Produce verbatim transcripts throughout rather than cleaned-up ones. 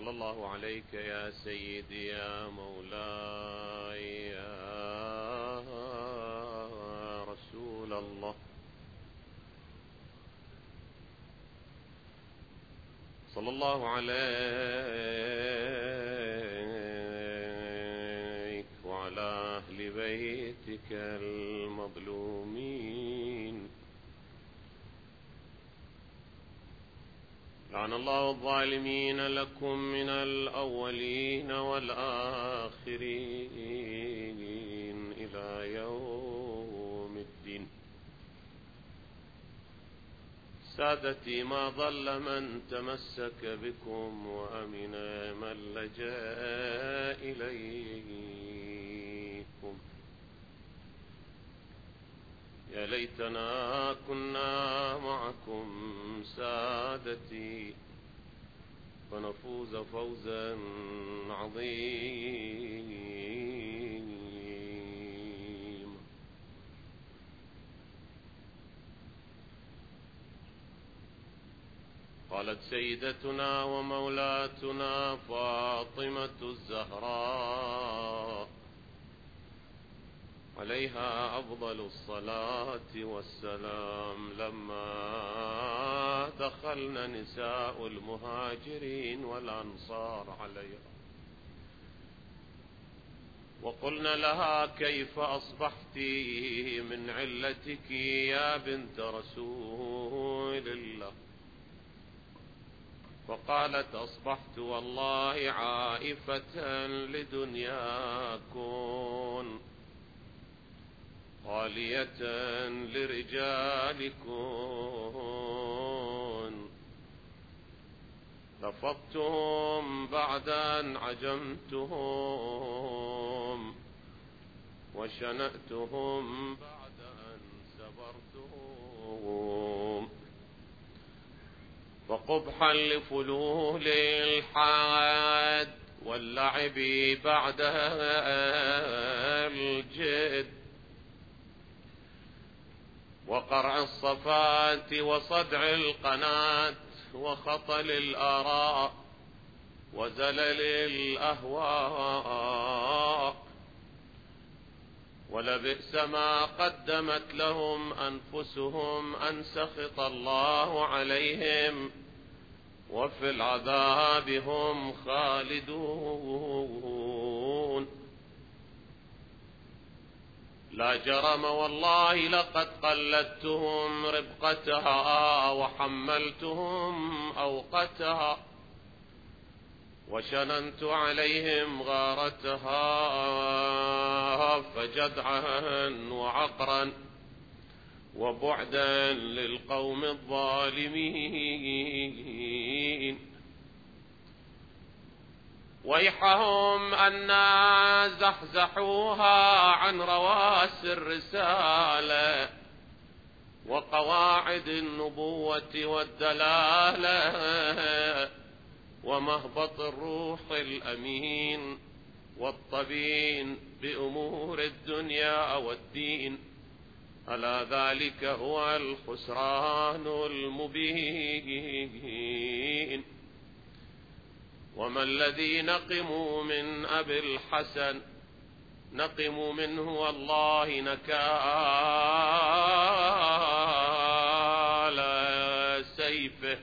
صلى الله عليك يا سيدي يا مولاي يا رسول الله. صلى الله عليك وعلى أهل بيتك المظلومين. لعن الله الظالمين لكم من الأولين والآخرين إلى يوم الدين. سادتي، ما ضل من تمسك بكم وأمن من لجأ إليكم. يا ليتنا كنا معكم سادتي فنفوز فوزا عظيما. قالت سيدتنا ومولاتنا فاطمة الزهراء عليها أفضل الصلاة والسلام لما دخلن نساء المهاجرين والأنصار عليها وقلن لها: كيف أصبحت من علتك يا بنت رسول الله؟ فقالت: أصبحت والله عائفة لدنياكم خالية لرجالكم. رفضتهم بعد أن عجمتهم وشنأتهم بعد أن سبرتهم. فقبحا لفلول الحاد واللعب بعدها الجد وقرع الصفات وصدع القناة وخطل الآراء وزلل الأهواء. ولبئس ما قدمت لهم أنفسهم أن سخط الله عليهم وفي العذاب هم خالدون. لا جرم والله لقد قلدتهم ربقتها وحملتهم أوقتها وشننت عليهم غارتها فجدعا وعقرا وبعدا للقوم الظالمين. ويحهم أن زحزحوها عن رواسي الرسالة وقواعد النبوة والدلالة ومهبط الروح الأمين والطبين بأمور الدنيا والدين. ألا ذلك هو الخسران المبين. وما الذي نقم من أبي الحسن؟ نقم منه والله نكال سيفه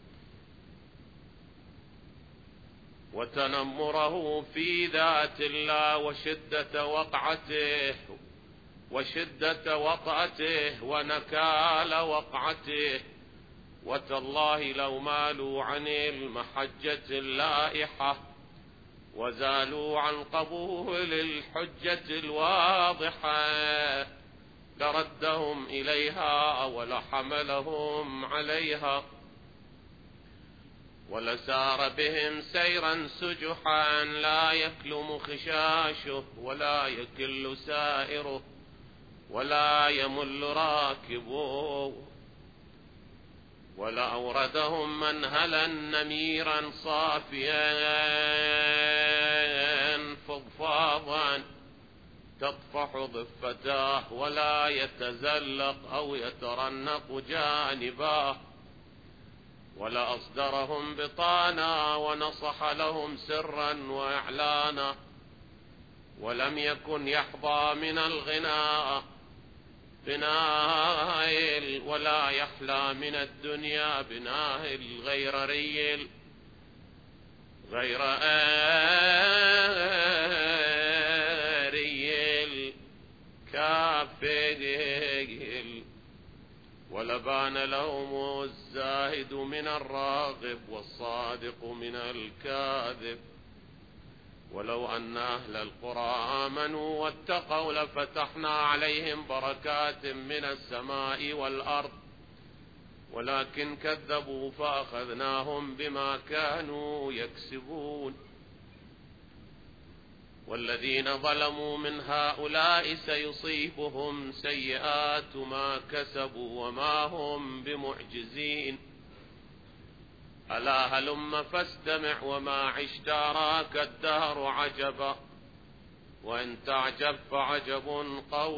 وتنمره في ذات الله وشدة وقعته وشدة وطأته ونكال وقعته. وتالله لو مالوا عن المحجة اللائحة وزالوا عن قبول الحجة الواضحة لردهم إليها ولحملهم عليها ولسار بهم سيرا سجحا لا يكلم خشاشه ولا يكل سائره ولا يمل راكبه. ولأوردهم منهلا نميرا صافيا فضفاضا تطفح ضفتاه ولا يتزلق أو يترنق جانباه. ولأصدرهم بطانا ونصح لهم سرا وإعلانا، ولم يكن يحظى من الغناء بنائل، ولا يحلى من الدنيا بنائل غير ريل غير ريل كافيل. ولبان لهم الزاهد من الراغب والصادق من الكاذب. ولو أن أهل القرى آمنوا واتقوا لفتحنا عليهم بركات من السماء والأرض، ولكن كذبوا فأخذناهم بما كانوا يكسبون. والذين ظلموا من هؤلاء سيصيبهم سيئات ما كسبوا وما هم بمعجزين. ألا هلم فاستمع وما عشت أراك الدهر عجبا، وإن تعجب فعجب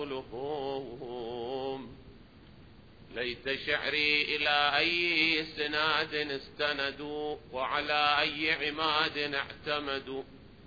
قولهم. ليت شعري إلى أي سناد استندوا، وعلى أي عماد اعتمدوا،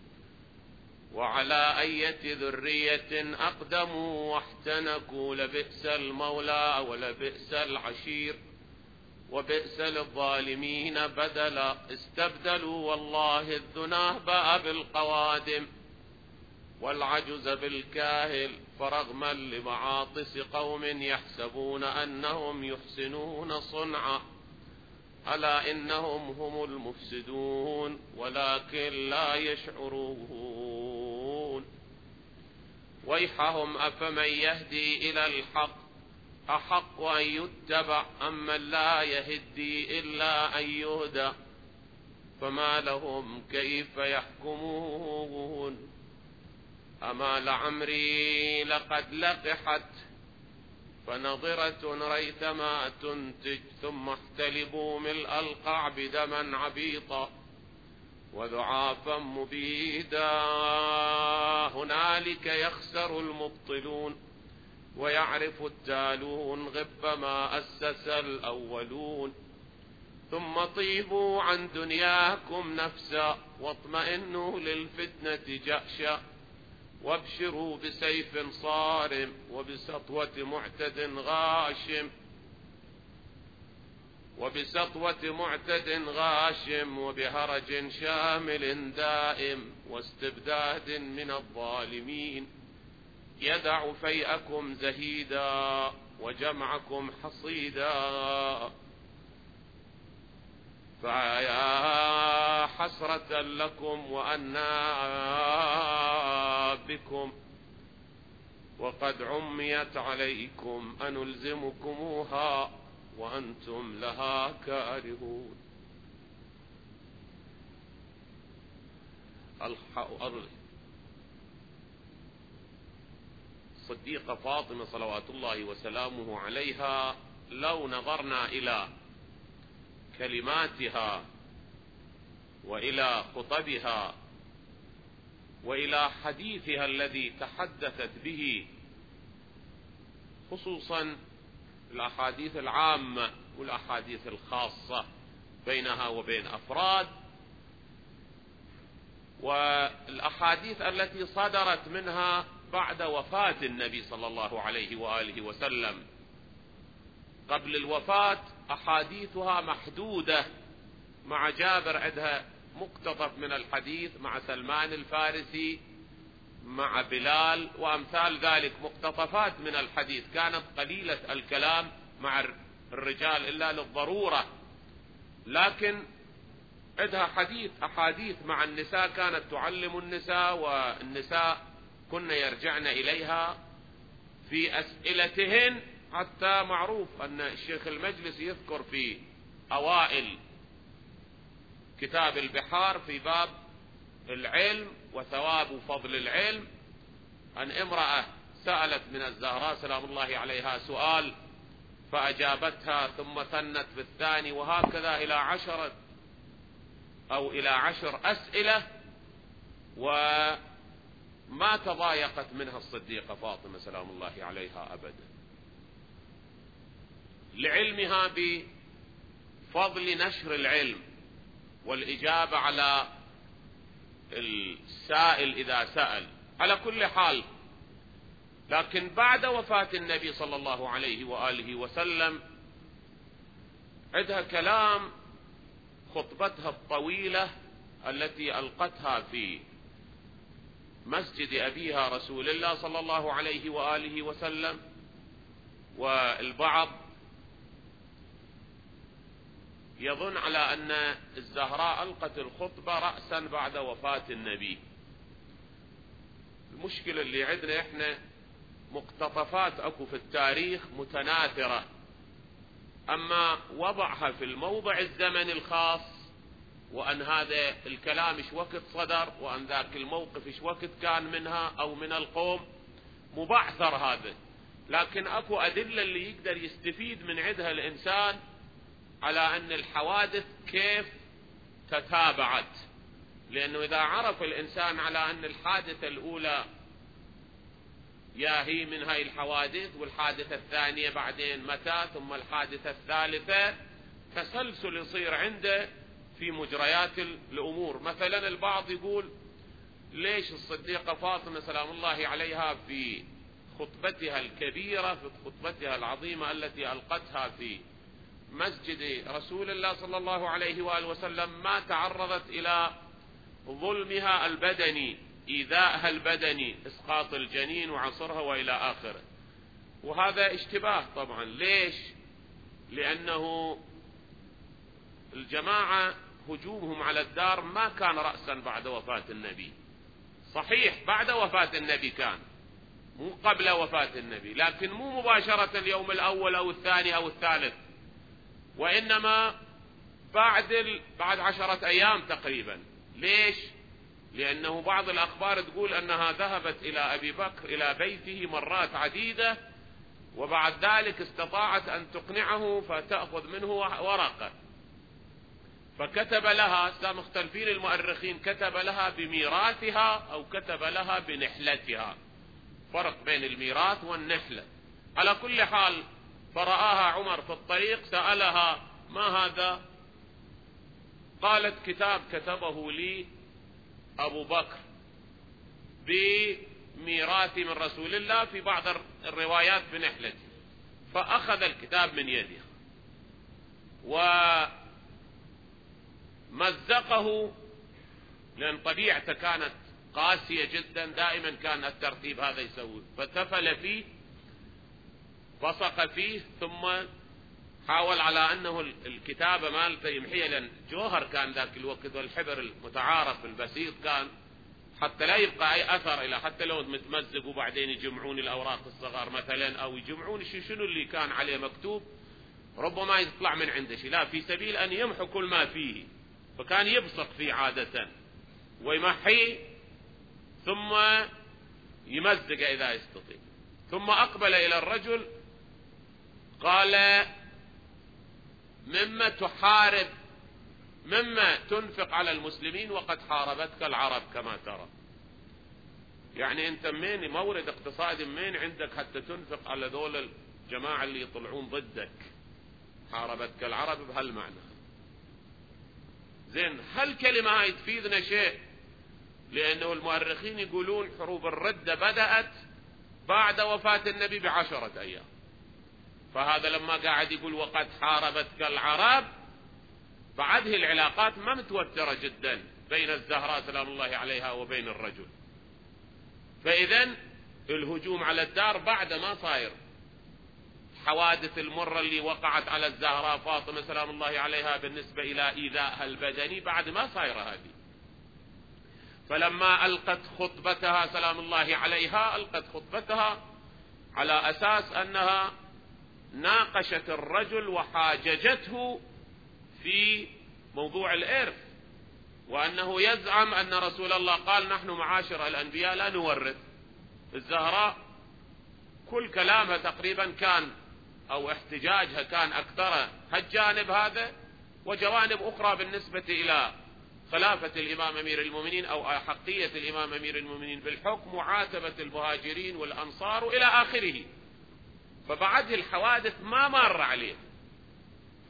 وعلى أية ذرية أقدموا واحتنكوا. لبئس المولى ولبئس العشير، وبئس للظالمين بدلا. استبدلوا والله الذناب بالقوادم، والعجز بالكاهل. فرغما لمعاطس قوم يحسبون أنهم يحسنون صنعا، ألا إنهم هم المفسدون ولكن لا يشعرون. ويحهم أفمن يهدي إلى الحق أحق أن يتبع أم من لا يهدي إلا أن يهدى، فما لهم كيف يحكمون. أما لعمري لقد لقحت فنظرة ريثما تنتج، ثم احتلبوا ملء القعب دما عبيطا وذعافا مبيدا. هنالك يخسر المبطلون ويعرف التالون غب ما أسس الأولون. ثم طيبوا عن دنياكم نفسا واطمئنوا للفتنة جأشا، وابشروا بسيف صارم وبسطوة معتد غاشم وبسطوة معتد غاشم وبهرج شامل دائم واستبداد من الظالمين. يدع فيئكم زهيدا وجمعكم حصيدا، فيا حسرة لكم وأنى بكم، وقد عميت عليكم أنلزمكموها وأنتم لها كارهون. الصديقة فاطمة صلوات الله وسلامه عليها لو نظرنا إلى كلماتها وإلى خطبها وإلى حديثها الذي تحدثت به، خصوصا الأحاديث العامة والأحاديث الخاصة بينها وبين أفراد، والأحاديث التي صدرت منها بعد وفاة النبي صلى الله عليه وآله وسلم. قبل الوفاة أحاديثها محدودة، مع جابر عندها مقتطف من الحديث، مع سلمان الفارسي، مع بلال وأمثال ذلك مقتطفات من الحديث. كانت قليلة الكلام مع الرجال إلا للضرورة، لكن عندها حديث أحاديث مع النساء كانت تعلم النساء، والنساء كن يرجعن إليها في أسئلتهن. حتى معروف أن الشيخ المجلس يذكر في أوائل كتاب البحار في باب العلم وثواب وفضل العلم أن امرأة سألت من الزهراء سلام الله عليها سؤال فأجابتها، ثم ثنت في الثاني، وهكذا إلى عشرة أو إلى عشر أسئلة، وما تضايقت منها الصديقة فاطمة سلام الله عليها أبدا، لعلمها فضل نشر العلم والإجابة على السائل إذا سأل على كل حال. لكن بعد وفاة النبي صلى الله عليه وآله وسلم عندها كلام، خطبتها الطويلة التي ألقتها في مسجد أبيها رسول الله صلى الله عليه وآله وسلم. والبعض يظن على أن الزهراء ألقت الخطبة رأسا بعد وفاة النبي. المشكلة اللي عندنا احنا مقتطفات اكو في التاريخ متناثرة، اما وضعها في الموضع الزمني الخاص، وان هذا الكلام ايش وقت صدر، وان ذاك الموقف ايش وقت كان منها او من القوم، مبعثر هذا. لكن اكو ادلة اللي يقدر يستفيد من عندها الانسان على ان الحوادث كيف تتابعت. لانه اذا عرف الانسان على ان الحادثة الاولى يا هي من هاي الحوادث، والحادثة الثانية بعدين متى، ثم الحادثة الثالثة، تسلسل يصير عنده في مجريات الامور. مثلا البعض يقول ليش الصديقة فاطمة سلام الله عليها في خطبتها الكبيرة، في خطبتها العظيمة التي ألقتها في مسجد رسول الله صلى الله عليه وآله وسلم، ما تعرضت إلى ظلمها البدني، إيذائها البدني، إسقاط الجنين وعصرها وإلى آخره. وهذا اشتباه طبعا. ليش؟ لأنه الجماعة هجومهم على الدار ما كان رأسا بعد وفاة النبي. صحيح بعد وفاة النبي كان، مو قبل وفاة النبي، لكن مو مباشرة اليوم الأول أو الثاني أو الثالث، وإنما بعد ال... بعد عشرة أيام تقريبا. ليش؟ لأنه بعض الأخبار تقول أنها ذهبت إلى أبي بكر إلى بيته مرات عديدة، وبعد ذلك استطاعت أن تقنعه فتأخذ منه ورقة، فكتب لها، مختلفين المؤرخين، كتب لها بميراثها أو كتب لها بنحلتها، فرق بين الميراث والنحلة. على كل حال فرآها عمر في الطريق، سألها ما هذا؟ قالت كتاب كتبه لي أبو بكر بميراثي من رسول الله، في بعض الروايات بنحلتي. فأخذ الكتاب من يدها ومزقه، لأن طبيعته كانت قاسية جدا، دائما كان الترتيب هذا يسوي، فتفل فيه، بصق فيه، ثم حاول على أنه الكتابة مالته يمحيها، لأن جوهر كان ذاك الوقت، والحبر المتعارف البسيط كان، حتى لا يبقى أي أثر، إلى حتى لو متمزق وبعدين يجمعون الأوراق الصغار مثلا، أو يجمعون شنو اللي كان عليه مكتوب، ربما يطلع من عنده شيء، لا، في سبيل أن يمحو كل ما فيه، فكان يبصق فيه عادة ويمحيه ثم يمزق إذا يستطيع. ثم أقبل إلى الرجل قال مما تحارب، مما تنفق على المسلمين وقد حاربتك العرب كما ترى. يعني انت منين مورد اقتصادي، منين عندك حتى تنفق على دول الجماعة اللي يطلعون ضدك؟ حاربتك العرب بهالمعنى. زين، هل كلمة هاي تفيدنا شيء؟ لأنه المؤرخين يقولون حروب الردة بدأت بعد وفاة النبي بعشرة أيام، فهذا لما قاعد يقول وقد حاربتك العرب، بعده العلاقات ما متوترة جدا بين الزهراء سلام الله عليها وبين الرجل. فإذن الهجوم على الدار بعد ما صاير حوادث المرة اللي وقعت على الزهراء فاطمة سلام الله عليها بالنسبة إلى إيذائها البدني، بعد ما صاير هذه. فلما ألقت خطبتها سلام الله عليها، ألقت خطبتها على أساس أنها ناقشت الرجل وحاججته في موضوع الإرث، وأنه يزعم أن رسول الله قال نحن معاشر الأنبياء لا نورث. الزهراء كل كلامها تقريبا كان، أو احتجاجها كان أكثر هالجانب هذا، وجوانب أخرى بالنسبة إلى خلافة الإمام أمير المؤمنين أو أحقية الإمام أمير المؤمنين بالحكم، وعاتبة المهاجرين والأنصار إلى آخره. فبعد الحوادث ما مر عليه،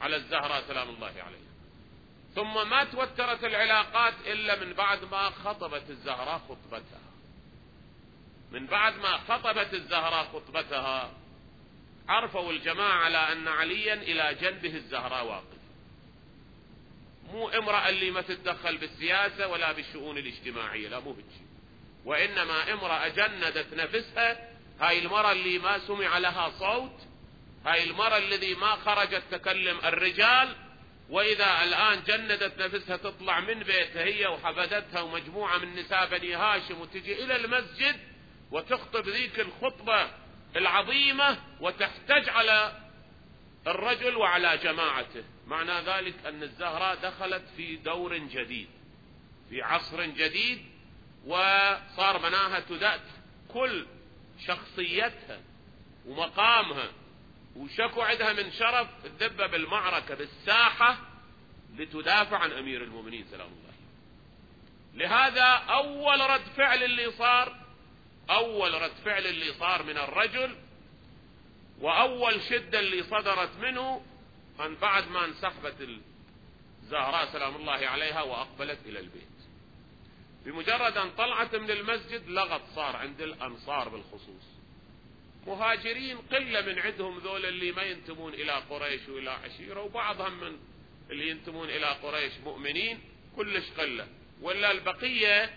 على الزهراء سلام الله عليها. ثم ما توترت العلاقات إلا من بعد ما خطبت الزهراء خطبتها. من بعد ما خطبت الزهراء خطبتها عرفوا الجماعة على أن عليا إلى جنبه الزهراء واقف، مو امرأة اللي ما تتدخل بالسياسة ولا بالشؤون الاجتماعية، لا مو هيك، وإنما امرأة جندت نفسها. هاي المرأة اللي ما سمع لها صوت، هاي المرأة الذي ما خرجت تكلم الرجال، وإذا الآن جندت نفسها تطلع من بيتها هي وحفدتها ومجموعة من نساء بني هاشم وتجي إلى المسجد وتخطب ذيك الخطبة العظيمة وتحتج على الرجل وعلى جماعته. معنى ذلك أن الزهراء دخلت في دور جديد، في عصر جديد، وصار مناها تدأت كل شخصيتها ومقامها، وشكو عندها من شرف الذبة بالمعركة بالساحة لتدافع عن أمير المؤمنين سلام الله. لهذا أول رد فعل اللي صار أول رد فعل اللي صار من الرجل، وأول شدة اللي صدرت منه، أن بعد ما انسحبت الزهراء سلام الله عليها وأقبلت إلى البيت، بمجرد أن طلعت من المسجد لغط صار عند الأنصار بالخصوص. مهاجرين قلة من عندهم ذول اللي ما ينتمون إلى قريش وإلى عشيرة، وبعضهم من اللي ينتمون إلى قريش مؤمنين، كلش قلة، ولا البقية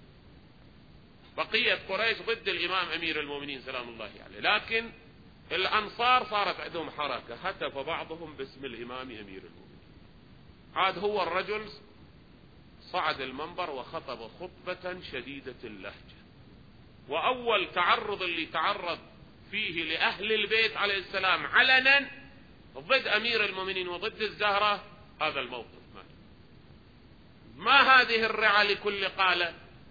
بقية قريش ضد الإمام أمير المؤمنين سلام الله عليه. لكن الأنصار صارت عندهم حركة، هتف بعضهم باسم الإمام أمير المؤمنين. عاد هو الرجل صعد المنبر وخطب خطبة شديدة اللهجة، وأول تعرض اللي تعرض فيه لأهل البيت عليه السلام علنا ضد أمير المؤمنين وضد الزهرة هذا الموقف. ما, ما هذه الرعى لكل قالة؟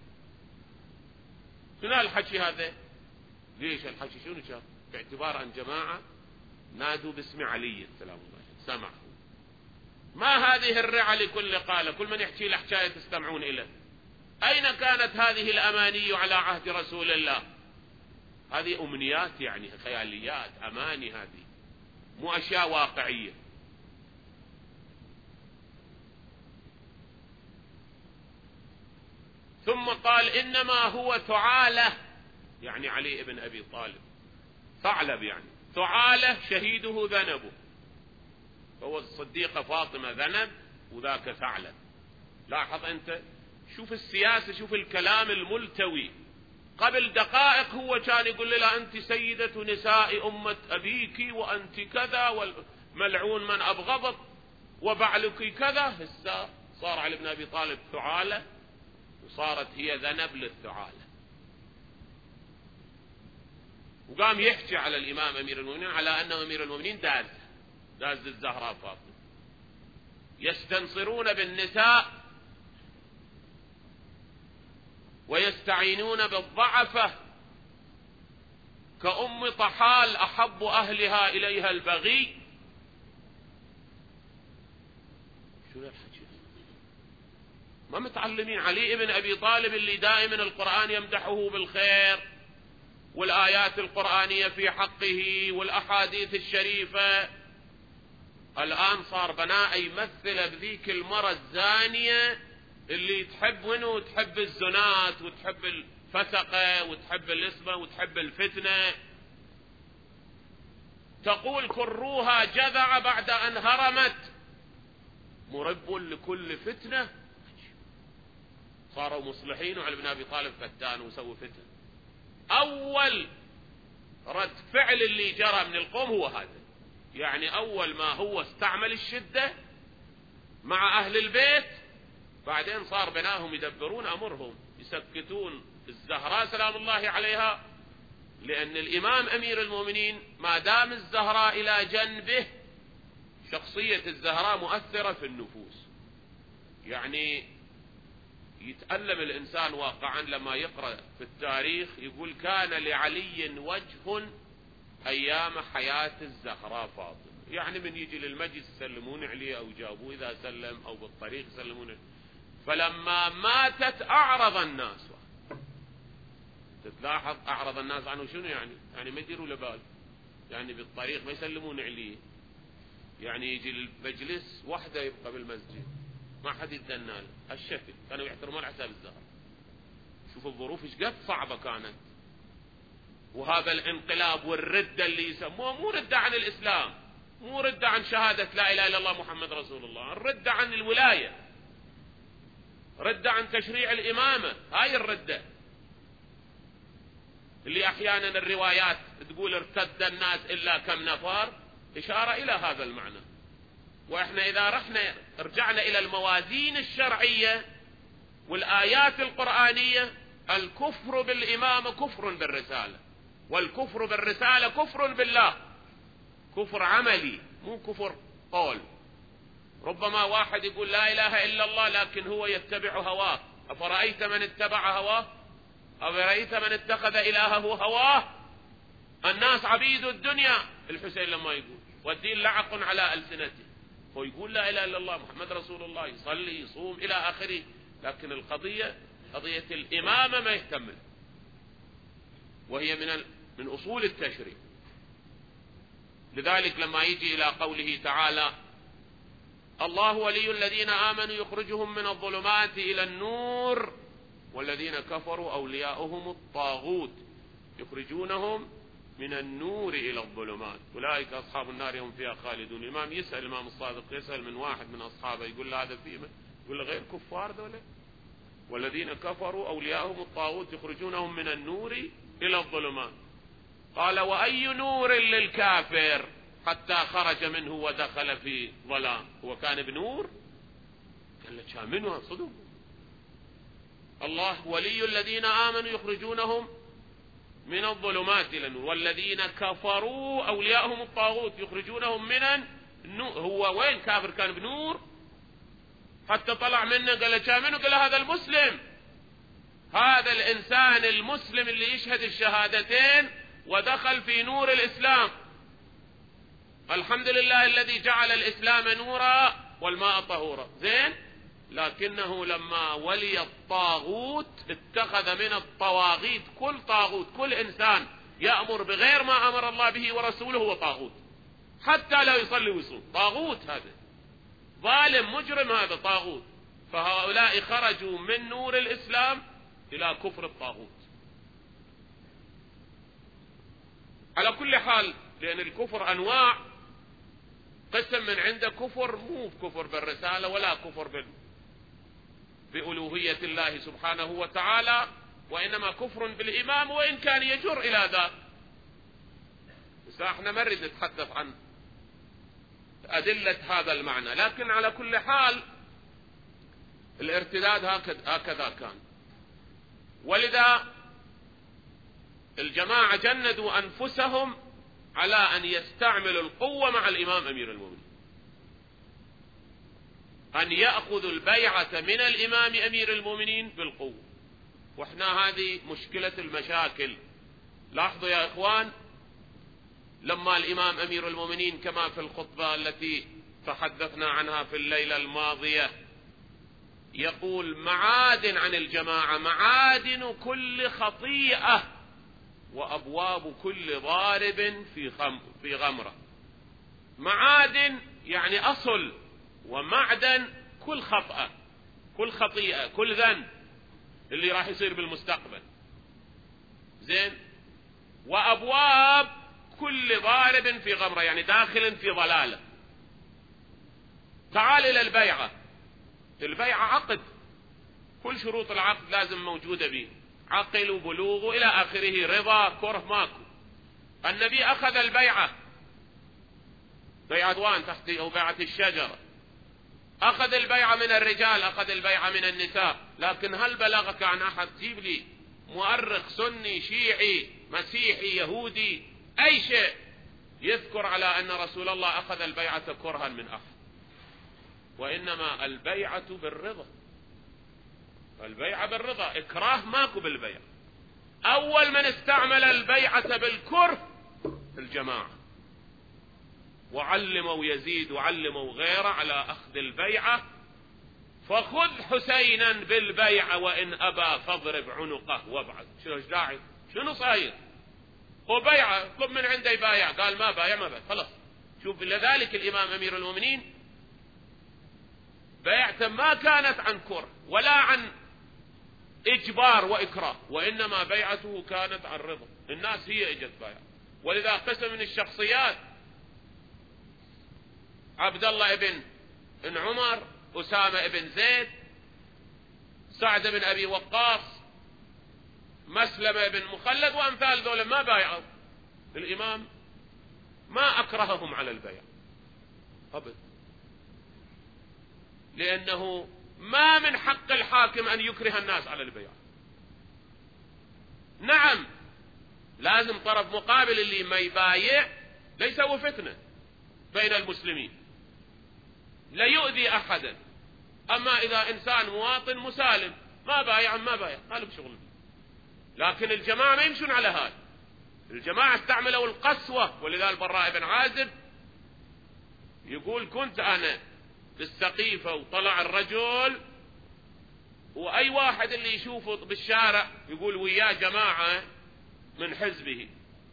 شنو الحكي هذا؟ ليش الحكي؟ شنو شاف؟ باعتبار أن جماعة نادوا باسم علي السلام الله سمعوا. ما هذه الرعى لكل قالة؟ كل من يحكي لحكاية تستمعون إليه. أين كانت هذه الأماني على عهد رسول الله؟ هذه أمنيات، يعني خياليات، أماني، هذه مو أشياء واقعية. ثم قال إنما هو ثعالة، يعني علي بن أبي طالب، ثعلب يعني ثعالة شهيده ذنبه، هو الصديقة فاطمة ذنب وذاك ثعلب. لاحظ أنت، شوف السياسة، شوف الكلام الملتوي. قبل دقائق هو كان يقول لها أنت سيدة نساء أمة أبيك وأنت كذا والملعون من أبغضت وبعلك كذا. هسه صار علي بن أبي طالب ثعالة وصارت هي ذنب للثعالة، وقام يحكي على الإمام أمير المؤمنين على أنه أمير المؤمنين داز داز الزهراء فاطمة. يستنصرون بالنساء ويستعينون بالضعفة كأم طحال أحب أهلها إليها البغي. شو الحكي؟ ما متعلمين علي بن أبي طالب اللي دائما القرآن يمدحه بالخير والآيات القرآنية في حقه والأحاديث الشريفة، الآن صار بناء يمثل بذيك المرة الزانية اللي تحب منه، تحب الزنات وتحب الفسقة وتحب الاسمة وتحب الفتنة. تقول كروها جذع بعد أن هرمت، مرب لكل فتنة. صاروا مصلحين وعلي بن أبي طالب فتان وسووا فتن. أول رد فعل اللي جرى من القوم هو هذا، يعني أول ما هو استعمل الشدة مع أهل البيت، بعدين صار بناهم يدبرون أمرهم، يسكتون الزهراء سلام الله عليها، لأن الإمام أمير المؤمنين ما دام الزهراء إلى جنبه، شخصية الزهراء مؤثرة في النفوس. يعني يتألم الإنسان واقعا لما يقرأ في التاريخ يقول كان لعلي وجه أيام حياة الزهراء فاطمة. يعني من يجي للمجلس يسلمون عليه أو جابوه إذا سلم أو بالطريق يسلمون عليه. فلما ماتت أعرض الناس، تتلاحظ أعرض الناس عنه شنو يعني؟ يعني ما يديروا لبال، يعني بالطريق ما يسلمون عليه. يعني يجي المجلس وحده يبقى بالمسجد ما حد يتدنى له، هالشكل كانوا يحترمون حساب الزهر. شوف الظروف ايش قد صعبة كانت. وهذا الانقلاب والردة اللي يسموه مو ردة عن الإسلام، مو ردة عن شهادة لا إله إلا الله محمد رسول الله، الردة عن الولاية، ردة عن تشريع الإمامة. هاي الردة اللي أحيانا الروايات تقول ارتد الناس إلا كم نفر، إشارة إلى هذا المعنى. وإحنا إذا رحنا رجعنا إلى الموازين الشرعية والآيات القرآنية، الكفر بالإمامة كفر بالرسالة، والكفر بالرسالة كفر بالله، كفر عملي مو كفر قول. ربما واحد يقول لا إله إلا الله لكن هو يتبع هواه. أفرأيت من اتبع هواه؟ أفرأيت من اتخذ إلهه هواه؟ الناس عبيد الدنيا. الحسين لما يقول والدين لعق على ألسنته، هو يقول لا إله إلا الله محمد رسول الله، يصلي يصوم إلى آخره، لكن القضية قضية الإمامة ما يهتم، وهي من من أصول التشريع. لذلك لما يجي إلى قوله تعالى الله ولي الذين آمنوا يخرجهم من الظلمات إلى النور والذين كفروا أولياؤهم الطاغوت يخرجونهم من النور إلى الظلمات أولئك أصحاب النار هم فيها خالدون. الإمام يسأل الإمام الصادق يسأل من واحد من أصحابه يقول له هذا فيه، يقول له غير كفار دولة، والذين كفروا أولياؤهم الطاغوت يخرجونهم من النور إلى الظلمات. قال وأي نور للكافر حتى خرج منه ودخل في ظلام؟ هو كان بنور؟ قال له كان منه صدق. الله ولي الذين آمنوا يخرجونهم من الظلمات إلى النور والذين كفروا أولياؤهم الطاغوت يخرجونهم من النور. هو وين كافر كان بنور حتى طلع منه؟ قال كان منه. قال هذا المسلم، هذا الإنسان المسلم اللي يشهد الشهادتين ودخل في نور الإسلام. الحمد لله الذي جعل الإسلام نورا والماء طهورا. زين، لكنه لما ولي الطاغوت اتخذ من الطواغيت كل طاغوت، كل إنسان يأمر بغير ما أمر الله به ورسوله هو طاغوت، حتى لا يصلي ويصوم طاغوت. هذا ظالم مجرم، هذا طاغوت. فهؤلاء خرجوا من نور الإسلام إلى كفر الطاغوت. على كل حال، لأن الكفر أنواع، قسم من عنده كفر مو كفر بالرسالة ولا كفر بال بألوهية الله سبحانه وتعالى، وإنما كفر بالإمام وإن كان يجر إلى ذا. بس احنا ما نريد نتحدث عن أدلة هذا المعنى، لكن على كل حال الارتداد هكذا كان. ولذا الجماعة جندوا أنفسهم على أن يستعملوا القوة مع الإمام أمير المؤمنين، أن يأخذوا البيعة من الإمام أمير المؤمنين بالقوة. وإحنا هذه مشكلة المشاكل. لاحظوا يا إخوان، لما الإمام أمير المؤمنين كما في الخطبة التي تحدثنا عنها في الليلة الماضية يقول معادن عن الجماعة، معادن كل خطيئة وأبواب كل ضارب في في غمرة. معادن يعني أصل، ومعدن كل خطأ، كل خطيئة، كل ذنب اللي راح يصير بالمستقبل. زين، وأبواب كل ضارب في غمرة يعني داخل في ضلالة. تعال إلى البيعة. البيعة عقد، كل شروط العقد لازم موجودة به، عقل وبلوغ إلى آخره، رضا كره ماكو. النبي أخذ البيعة، بيعة وان تحت أو بيعة الشجرة، أخذ البيعة من الرجال، أخذ البيعة من النساء. لكن هل بلغك عن أحد؟ جيب لي مؤرخ سني شيعي مسيحي يهودي أي شيء يذكر على أن رسول الله أخذ البيعة كرها من أحد. وإنما البيعة بالرضا، البيعة بالرضا، إكراه ماكو بالبيعة. أول من استعمل البيعة بالكره الجماعة، وعلموا يزيد وعلموا غيره على أخذ البيعة. فخذ حسينا بالبيعة وإن أبى فاضرب عنقه وابعد. شنو داعي؟ شنو صاير؟ هو بيعة، اطلب من عنده يبايع، قال ما بايع ما بايع، خلاص شوف لذلك الإمام أمير المؤمنين بيعته ما كانت عن كره ولا عن إجبار وإكراه، وإنما بيعته كانت عن رضا، الناس هي اجت بايع. ولذا قسم من الشخصيات عبد الله ابن ابن عمر، أسامة ابن زيد، سعد بن أبي وقاص، مسلمة بن مخلد وأمثال ذولا ما بايعوا. الإمام ما أكرههم على البيع أبدا، لأنه ما من حق الحاكم أن يكره الناس على البيع. نعم لازم طرف مقابل اللي ما يبايع لا يسوي فتنة بين المسلمين، لا يؤذي أحدا. أما إذا إنسان مواطن مسالم ما بايع ما بايع قالوا بشغل. لكن الجماعة ما يمشون على هذا، الجماعة استعملوا القسوة. ولذا البراء بن عازب يقول كنت أنا في السقيفة وطلع الرجل، وأي واحد اللي يشوفه بالشارع يقول وياه جماعة من حزبه،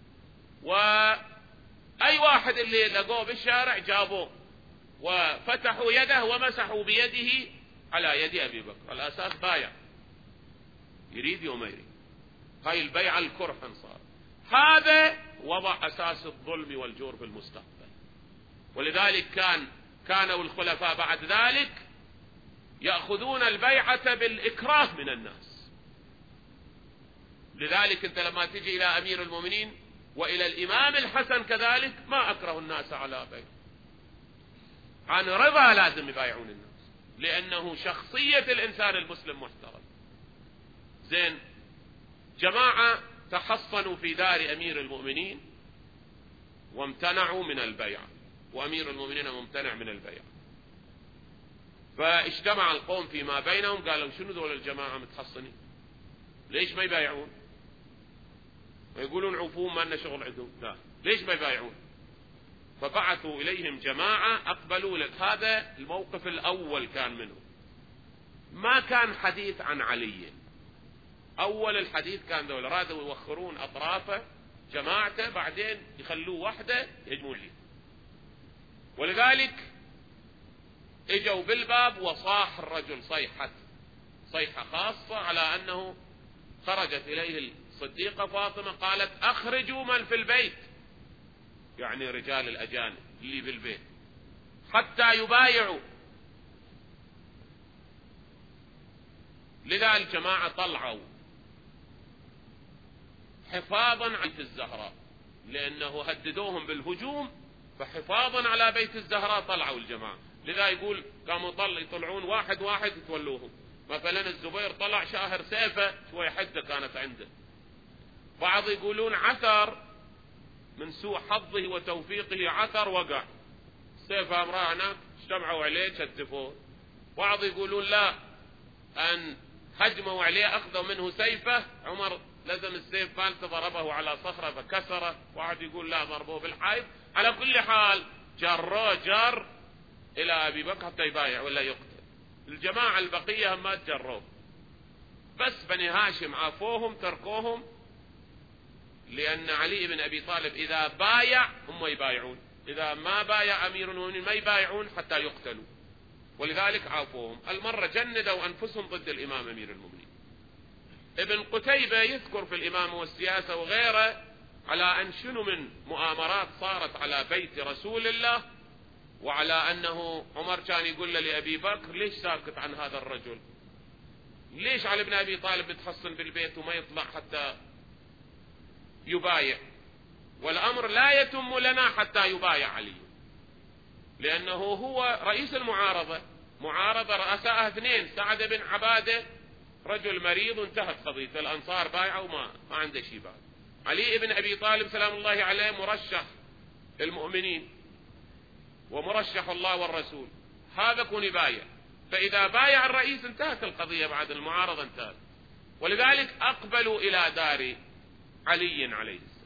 وأي واحد اللي لقوه بالشارع جابوه وفتحوا يده ومسحوا بيده على يد أبي بكر. الأساس بايع، يريد يوم يريد. هاي البيعة الكره صار، هذا وضع أساس الظلم والجور في المستقبل. ولذلك كان كانوا الخلفاء بعد ذلك يأخذون البيعة بالإكراه من الناس. لذلك أنت لما تجي إلى أمير المؤمنين وإلى الإمام الحسن كذلك ما أكره الناس على بيع، عن رضا لازم يبايعون الناس، لأنه شخصية الإنسان المسلم محترم. زين، جماعة تحصنوا في دار أمير المؤمنين وامتنعوا من البيع، وأمير المؤمنين ممتنع من البيع. فاجتمع القوم فيما بينهم قالوا شنو ذول الجماعة متحصنين ليش ما يبايعون؟ ويقولون عفوهم ما لنا شغل عندهم، لا ليش ما يبايعون؟ فبعثوا إليهم جماعة أقبلوا لك. هذا الموقف الأول كان منه، ما كان حديث عن علي. أول الحديث كان ذول رادوا يوخرون أطرافه جماعته، بعدين يخلوه وحده يهجمون لي. ولذلك اجوا بالباب وصاح الرجل صيحة صيحة خاصة على أنه خرجت إليه الصديقة فاطمة قالت أخرجوا من في البيت، يعني رجال الأجانب اللي بالبيت حتى يبايعوا. لذا الجماعة طلعوا حفاظا على بيت الزهراء، لأنه هددوهم بالهجوم، فحفاظا على بيت الزهراء طلعوا الجماعة. لذا يقول قاموا يطلعون واحد واحد يتولوهم. مثلا الزبير طلع شاهر سيفه شوي حده كانت عنده، بعض يقولون عثر من سوء حظه وتوفيقه عثر وقع سيفه امرأة هناك اجتمعوا عليه شتفوه. بعض يقولون لا، أن هجموا عليه أخذوا منه سيفه، عمر لزم السيف مالته ضربه على صخرة فكسره. واحد يقول لا ضربوه بالحائط. على كل حال جروه جر إلى أبي بكر حتى يبايع ولا يقتل. الجماعة البقية هم ما تجروه، بس بني هاشم عافوهم تركوهم، لأن علي بن أبي طالب إذا بايع هم يبايعون، إذا ما بايع أمير المؤمنين ما يبايعون حتى يقتلوا، ولذلك عافوهم. المرة جندوا أنفسهم ضد الإمام أمير المؤمنين. ابن قتيبة يذكر في الإمام والسياسة وغيره على أن شنو من مؤامرات صارت على بيت رسول الله، وعلى أنه عمر كان يقول له لأبي بكر ليش ساكت عن هذا الرجل، ليش علي بن أبي طالب بتحصن بالبيت وما يطلع حتى يبايع، والأمر لا يتم لنا حتى يبايع علي، لأنه هو رئيس المعارضة. معارضة رؤساءها اثنين، سعد بن عبادة رجل مريض وانتهت قضية، الأنصار بايعوا وما ما عنده شيء بعد. علي بن أبي طالب سلام الله عليه مرشح المؤمنين ومرشح الله والرسول، هذا كون يبايع، فإذا بايع الرئيس انتهت القضية، بعد المعارضة انتهت. ولذلك أقبلوا إلى دار علي عليه السلام.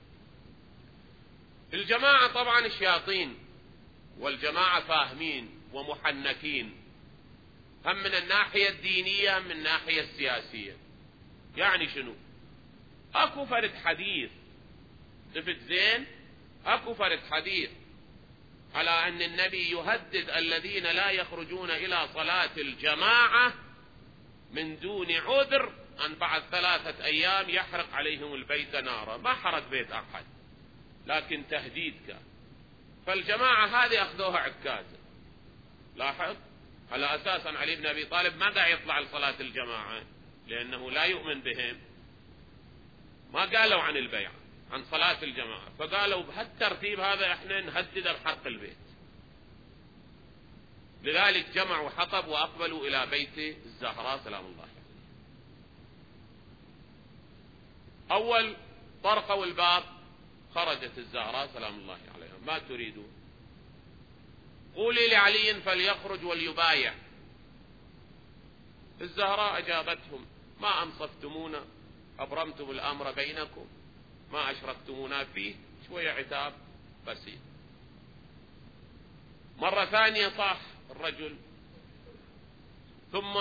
الجماعة طبعا الشياطين، والجماعة فاهمين ومحنكين، هم من الناحية الدينية هم من الناحية السياسية. يعني شنو؟ أكو فرد حديث لفت زين، أكو فرد حديث على أن النبي يهدد الذين لا يخرجون إلى صلاة الجماعة من دون عذر أن بعد ثلاثة أيام يحرق عليهم البيت نارا. ما حرق بيت أحد، لكن تهديد كان. فالجماعة هذه أخذوها عكازة. لاحظ، على أساس أن علي بن أبي طالب ما قاعد يطلع لصلاة الجماعة لأنه لا يؤمن بهم، ما قالوا عن البيع، عن صلاة الجماعة، فقالوا بهالترتيب هذا احنا نهدد الحرق البيت. لذلك جمعوا حطب وأقبلوا إلى بيت الزهراء سلام الله عليها. أول طرقوا الباب، خرجت الزهراء سلام الله عليها: ما تريدون؟ قولي لعلي فليخرج وليبايع. الزهراء أجابتهم: ما أنصفتمونا، أبرمتم الأمر بينكم، ما أشركتمونا فيه. شوية عتاب بسيط. مرة ثانية صاح الرجل، ثم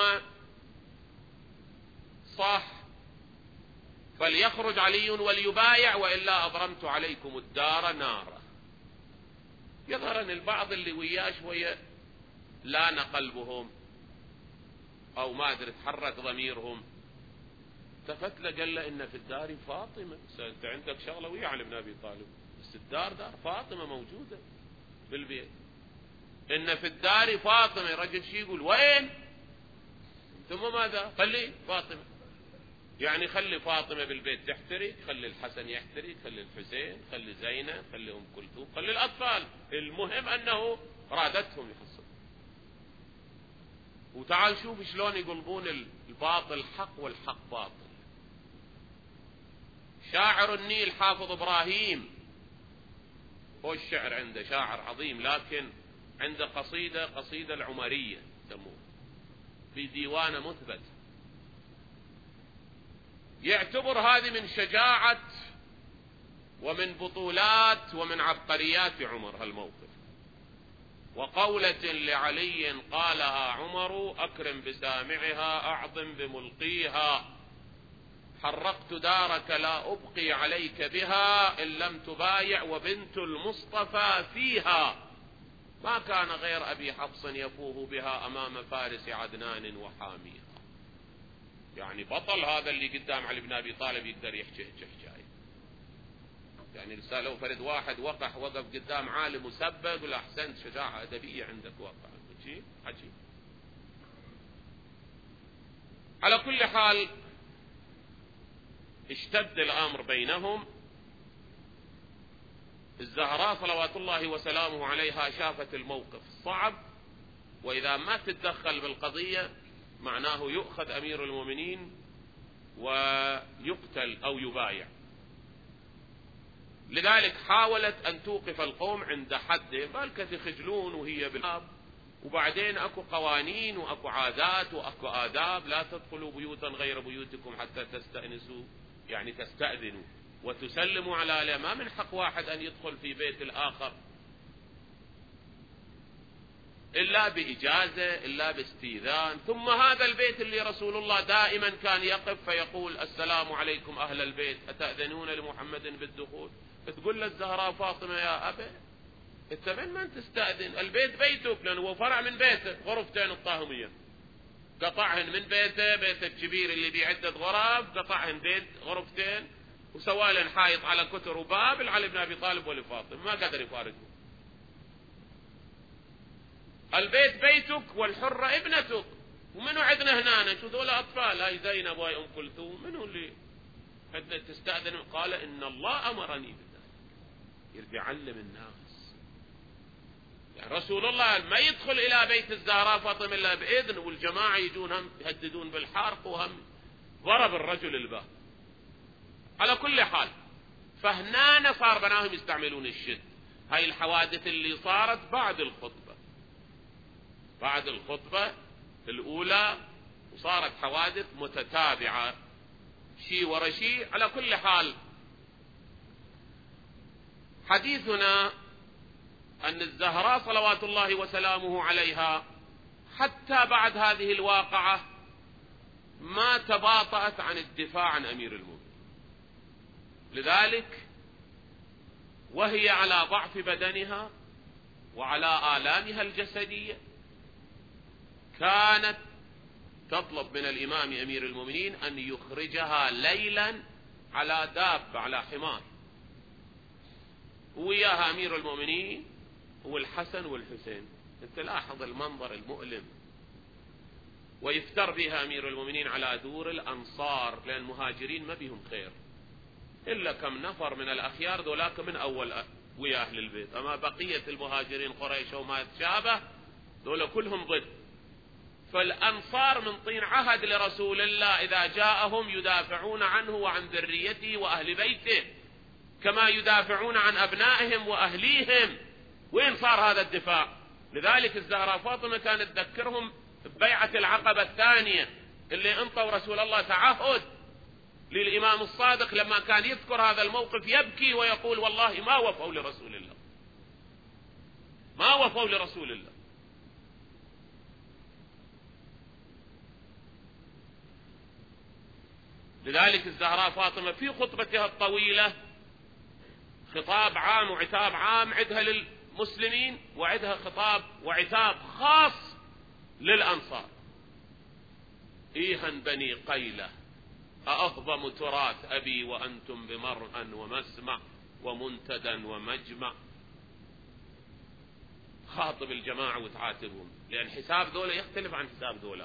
صاح: فليخرج علي وليبايع وإلا أبرمت عليكم الدار نارا. يظهر أن البعض اللي وياه شوية لان قلبهم أو ما أدري تحرك ضميرهم، التفت له قال له: إن في الدار فاطمة. أنت عندك شغلة ويا علي بن أبي طالب، بس الدار دار فاطمة موجودة بالبيت. إن في الدار فاطمة. رجل شي يقول: وين؟ ثم ماذا؟ خلي فاطمة، يعني خلي فاطمة بالبيت تحترق، خلي الحسن يحترق، خلي الحسين، خلي زينب، خلي أم كلثوم، خلي الأطفال، المهم أنه رادتهم يحصل. وتعال شوف شلون يقلبون الباطل حق والحق باطل. شاعر النيل حافظ إبراهيم، هو الشعر عنده شاعر عظيم، لكن عنده قصيدة قصيدة العمرية سموه، في ديوانه مثبت، يعتبر هذه من شجاعة ومن بطولات ومن عبقريات عمر هالموقف. وقولة لعلي قالها عمر أكرم بسامعها أعظم بملقيها، حرقت دارك لا أبقي عليك بها إن لم تبايع وبنت المصطفى فيها، ما كان غير أبي حفص يفوه بها أمام فارس عدنان وحاميها. يعني بطل هذا اللي قدام علي بن أبي طالب يقدر يحكي حكاية. يعني لو فرد واحد وقح وقف قدام عالم مسبب ولا أحسنت شجاعة أدبية عندك وقع حكي حكي. على كل حال اشتد الأمر بينهم. الزهراء صلوات الله وسلامه عليها شافت الموقف صعب، وإذا ما تتدخل بالقضية معناه يؤخذ أمير المؤمنين ويقتل أو يبايع. لذلك حاولت أن توقف القوم عند حدهم، بالك يخجلون وهي بالباب، وبعدين أكو قوانين وأكو عادات وأكو آداب، لا تدخلوا بيوتا غير بيوتكم حتى تستأنسوا، يعني تستأذنوا وتسلموا على لا، ما من حق واحد أن يدخل في بيت الآخر إلا بإجازة إلا باستئذان. ثم هذا البيت اللي رسول الله دائما كان يقف فيقول: السلام عليكم أهل البيت أتأذنون لمحمد بالدخول؟ تقول للزهراء فاطمة: يا أبا انت من من تستأذن؟ البيت بيتك، لأنه هو فرع من بيته، غرفتين الطاهمية قطعهن من بيته، بيت الكبير اللي بيه عدة غرف قطعهن بيت غرفتين وسوالن حايط على كتر وباب لعلي بن أبي طالب ولفاطمة، ما قدر يفارقه. البيت بيتك والحرة ابنتك، ومنو عندنا هنا؟ شو ذول أطفال، هاي زينب وهاي أم كلثوم، منو اللي عندنا تستأذن؟ قال: إن الله أمرني بذلك. يرجع يعلم الناس، يعني رسول الله ما يدخل إلى بيت الزهراء فاطمة إلا بإذن، والجماعة يجون هم يهددون بالحرق وهم ضرب الرجل الباب. على كل حال فهنا صار بناهم يستعملون الشد. هاي الحوادث اللي صارت بعد الخطبة، بعد الخطبة الأولى، وصارت حوادث متتابعة شيء ورا شيء. على كل حال حديثنا أن الزهراء صلوات الله وسلامه عليها حتى بعد هذه الواقعة ما تباطأت عن الدفاع عن أمير المؤمنين. لذلك وهي على ضعف بدنها وعلى آلامها الجسدية، كانت تطلب من الإمام أمير المؤمنين أن يخرجها ليلا على دابة، على حمار، وياها أمير المؤمنين والحسن والحسين. انت لاحظ المنظر المؤلم. ويفتر بها أمير المؤمنين على دور الأنصار، لأن المهاجرين ما بهم خير إلا كم نفر من الأخيار ذولاك من أول ويا أهل البيت، أما بقية المهاجرين قريش وما تشابه ذولا كلهم ضد. فالأنصار من طين عهد لرسول الله إذا جاءهم يدافعون عنه وعن ذريته وأهل بيته كما يدافعون عن أبنائهم وأهليهم. وين صار هذا الدفاع؟ لذلك الزهراء فاطمة كانت تذكرهم ببيعة العقبة الثانية اللي انطوا رسول الله تعهد للإمام الصادق، لما كان يذكر هذا الموقف يبكي ويقول والله ما وفوا لرسول الله، ما وفوا لرسول الله. لذلك الزهراء فاطمة في خطبتها الطويلة خطاب عام وعتاب عام عدها للمسلمين، وعدها خطاب وعتاب خاص للأنصار. إيها بني قيلة أأهضم تراث أبي وأنتم بمرأ ومسمع ومنتدى ومجمع. خاطب الجماعة وتعاتبهم، لأن حساب ذولا يختلف عن حساب ذولا.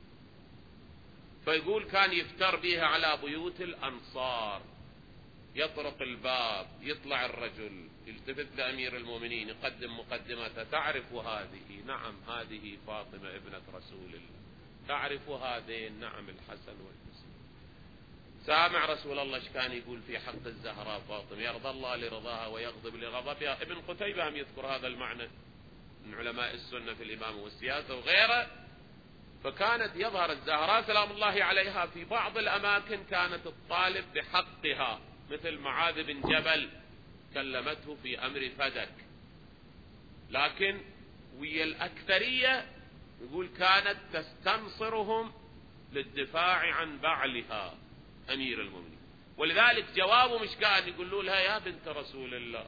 فيقول كان يفتر بها على بيوت الأنصار، يطرق الباب، يطلع الرجل، يلتفت لأمير المؤمنين، يقدم مقدمته: تعرف هذه؟ نعم هذه فاطمة ابنة رسول الله. تعرف هذين؟ نعم الحسن والحسين. سامع رسول الله ايش كان يقول في حق الزهراء فاطمة: يرضى الله لرضاها ويغضب لغضبها. ابن قتيبة هم يذكر هذا المعنى من علماء السنة في الإمام والسياسة وغيره. فكانت يظهر الزهراء سلام الله عليها في بعض الأماكن كانت تطالب بحقها، مثل معاذ بن جبل كلمته في أمر فدك، لكن ويا الأكثرية يقول كانت تستنصرهم للدفاع عن بعلها أمير المؤمنين. ولذلك جوابه مش قاعد يقول لها يا بنت رسول الله،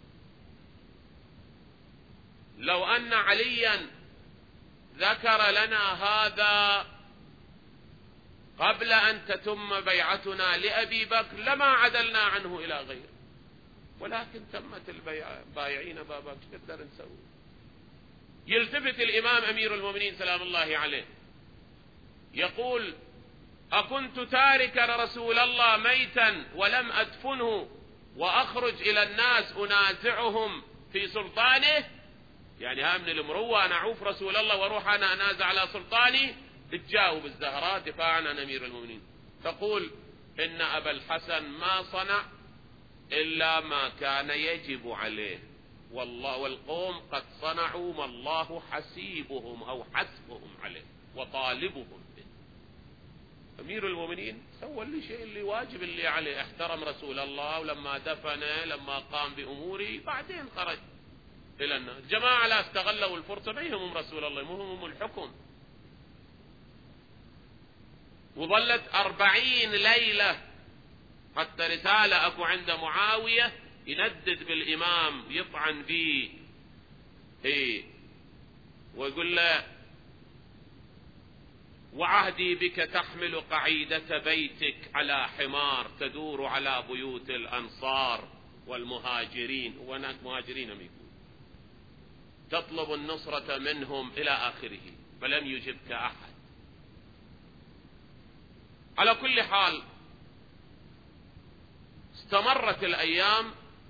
لو أن عليا ذكر لنا هذا قبل أن تتم بيعتنا لأبي بكر لما عدلنا عنه إلى غيره، ولكن تمت البيعة، بايعين بابا ايش نقدر نسوي؟ يلتفت الإمام أمير المؤمنين سلام الله عليه يقول: أكنت تاركا رسول الله ميتا ولم أدفنه وأخرج إلى الناس أنازعهم في سلطانه؟ يعني ها من المروة أنا أعوف رسول الله وأروح أنا أنازع على سلطاني؟ تجاوب الزهراء دفاعا عن أمير المؤمنين تقول: إن أبا الحسن ما صنع إلا ما كان يجب عليه، والله والقوم قد صنعوا ما الله حسيبهم أو حسبهم عليه وطالبهم به. أمير المؤمنين سوى اللي شيء اللي واجب اللي عليه، احترم رسول الله، ولما دفنه لما قام بأموره بعدين خرج إلى الناس. جماعة لا استغلوا الفرصة، ما يهمهم رسول الله، يهمهم الحكم. وظلت أربعين ليلة حتى رسالة أكو عند معاوية يندد بالإمام يطعن فيه إيه ويقول له: وعهدي بك تحمل قعيدة بيتك على حمار تدور على بيوت الأنصار والمهاجرين، وهناك مهاجرين يقول، تطلب النصرة منهم إلى آخره، فلم يجبك أحد. على كل حال استمرت الأيام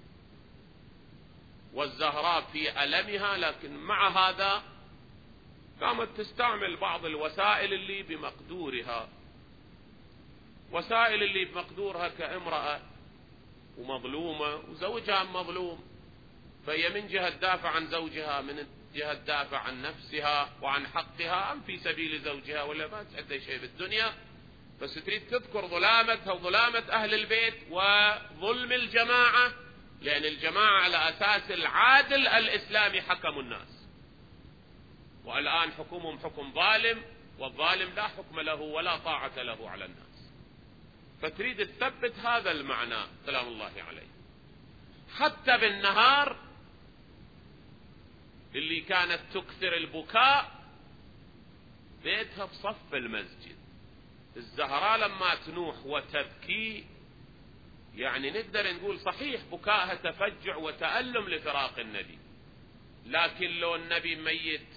والزهراء في ألمها، لكن مع هذا قامت تستعمل بعض الوسائل اللي بمقدورها. وسائل اللي بمقدورها كامرأة ومظلومة وزوجها مظلوم، فهي من جهة دافع عن زوجها، من جهة دافع عن نفسها وعن حقها، أم في سبيل زوجها، ولا ما تعد شيء بالدنيا، بس تريد تذكر ظلامتها وظلامة أهل البيت وظلم الجماعة، لأن الجماعة على أساس العادل الإسلامي حكموا الناس، والآن حكمهم حكم ظالم، والظالم لا حكم له ولا طاعة له على الناس. فتريد تثبت هذا المعنى سلام الله عليه. حتى بالنهار اللي كانت تكثر البكاء بيتها بصف المسجد. الزهراء لما تنوح وتبكي يعني نقدر نقول صحيح بكاءها تفجع وتألم لفراق النبي، لكن لو النبي ميت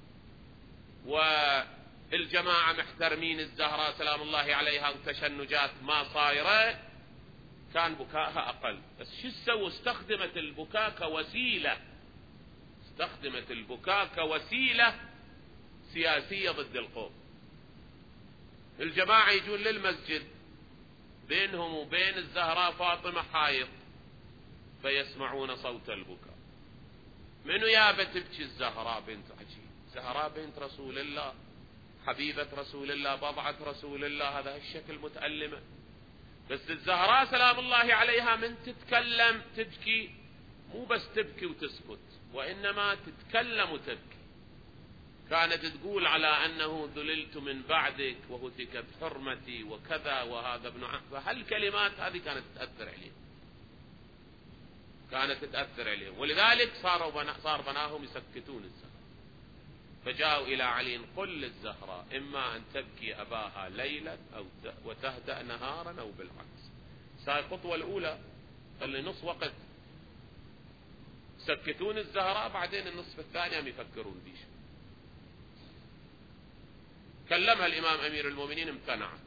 والجماعة محترمين الزهراء سلام الله عليها وتشنجات ما صايرة كان بكاءها أقل. بس شو تسوي؟ استخدمت البكاء كوسيلة، استخدمت البكاء كوسيلة سياسية ضد القوم. الجماعة يجون للمسجد بينهم وبين الزهراء فاطمة حائط فيسمعون صوت البكاء. منو يابا تبكي؟ الزهراء بنت عجيب، زهراء بنت رسول الله، حبيبة رسول الله، بضعة رسول الله، هذا الشكل متألمة. بس الزهراء سلام الله عليها من تتكلم تبكي، مو بس تبكي وتسكت، وإنما تتكلم وتبكي. كانت تقول على أنه ذللت من بعدك وهتكت حرمتي وكذا وهذا ابن عم. فهالكلمات هذه كانت تأثر عليه، كانت تأثر عليهم، ولذلك صاروا بنا صار بناهم يسكتون الزهراء. فجاءوا إلى علي قل للزهراء إما أن تبكي أباها ليلا أو وتهدأ نهارا أو بالعكس. هاي الخطوة الأولى اللي نص وقت يسكتون الزهراء، بعدين النصف الثاني هم يفكرون بيش. كلمها الإمام أمير المؤمنين امتنعت،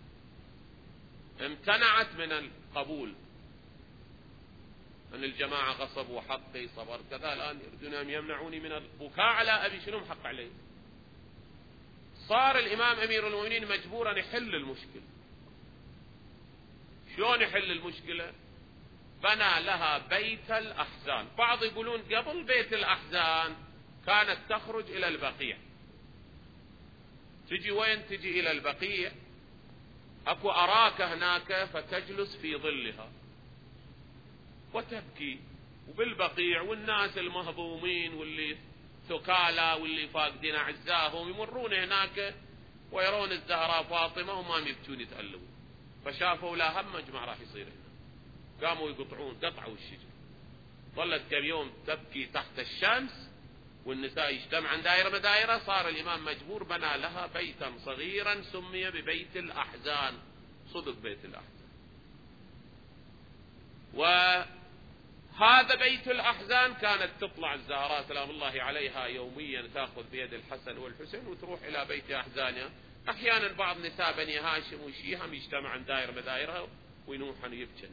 امتنعت من القبول أن الجماعة غصبوا حقي صبر كذا، الآن يريدون أن يمنعوني من البكاء على أبي، شنو حق عليه؟ صار الإمام أمير المؤمنين مجبورا يحل المشكلة. شلون يحل المشكلة؟ بنى لها بيت الأحزان. بعض يقولون قبل بيت الأحزان كانت تخرج إلى البقيع. تجي وين؟ تجي إلى البقيع، أكو أراك هناك فتجلس في ظلها وتبكي. وبالبقيع والناس المهضومين واللي ثكالى واللي فاقدين أعزاهم يمرون هناك ويرون الزهراء فاطمة وما يبكون يتألمون. فشافوا لا هم مجمع راح يصير هنا، قاموا يقطعون، قطعوا الشجر. ظلت كم يوم تبكي تحت الشمس والنساء يجتمعن دائرة مدائرة. صار الإمام مجبور بنى لها بيتا صغيرا سمي ببيت الأحزان، صدق بيت الأحزان. وهذا بيت الأحزان كانت تطلع الزهراء سلام الله عليها يوميا تأخذ بيد الحسن والحسين وتروح إلى بيت أحزانها. أحيانا بعض نساء بني هاشم وشيهم يجتمعن دائرة مدائرها وينوحن ويبكن.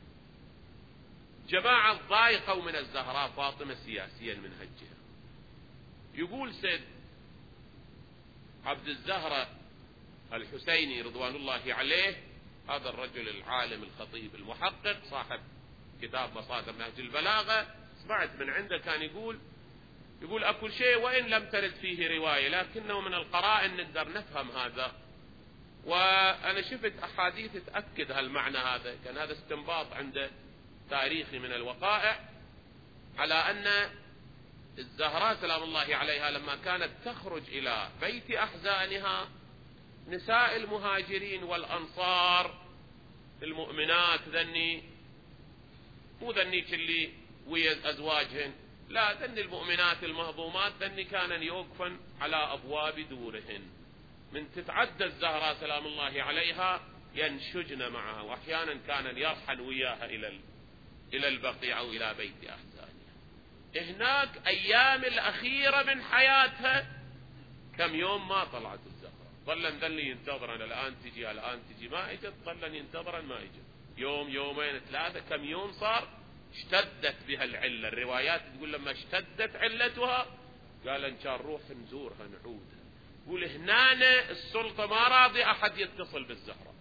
جماعة ضايقوا من الزهراء فاطمة سياسيا من هالجهة. يقول سيد عبد الزهرة الحسيني رضوان الله عليه، هذا الرجل العالم الخطيب المحقق صاحب كتاب مصادر نهج البلاغة، سمعت من عنده كان يقول يقول أكو شيء وإن لم ترد فيه رواية لكنه من القرائن نقدر نفهم هذا. وأنا شفت أحاديث تأكد هالمعنى هذا، كان هذا استنباط عنده تاريخي من الوقائع على أن الزهراء سلام الله عليها لما كانت تخرج إلى بيت أحزانها نساء المهاجرين والأنصار المؤمنات ذني، مو ذنيك اللي ويا أزواجهن، لا، ذني المؤمنات المهضومات ذني كانن يوقفن على أبواب دورهن. من تتعدى الزهراء سلام الله عليها ينشجن معها، وأحيانا كانن يرحل وياها إلى إلى البقيع أو إلى بيت أحزانها. هناك أيام الأخيرة من حياتها كم يوم ما طلعت الزهراء، ظلن ذني ينتظرن الآن تجي الآن تجي، ما اجت، ظلن ينتظرن ما اجت، يوم يومين ثلاثة، كم يوم صار اشتدت بها العلة. الروايات تقول لما اشتدت علتها قال ان كان نروح نزورها نعودها. يقول هنا السلطة ما راضي أحد يتصل بالزهراء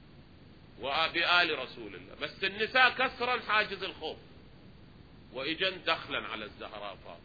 وبآل رسول الله، بس النساء كسرا حاجز الخوف وإجن دخلا على الزهراء فاطمة.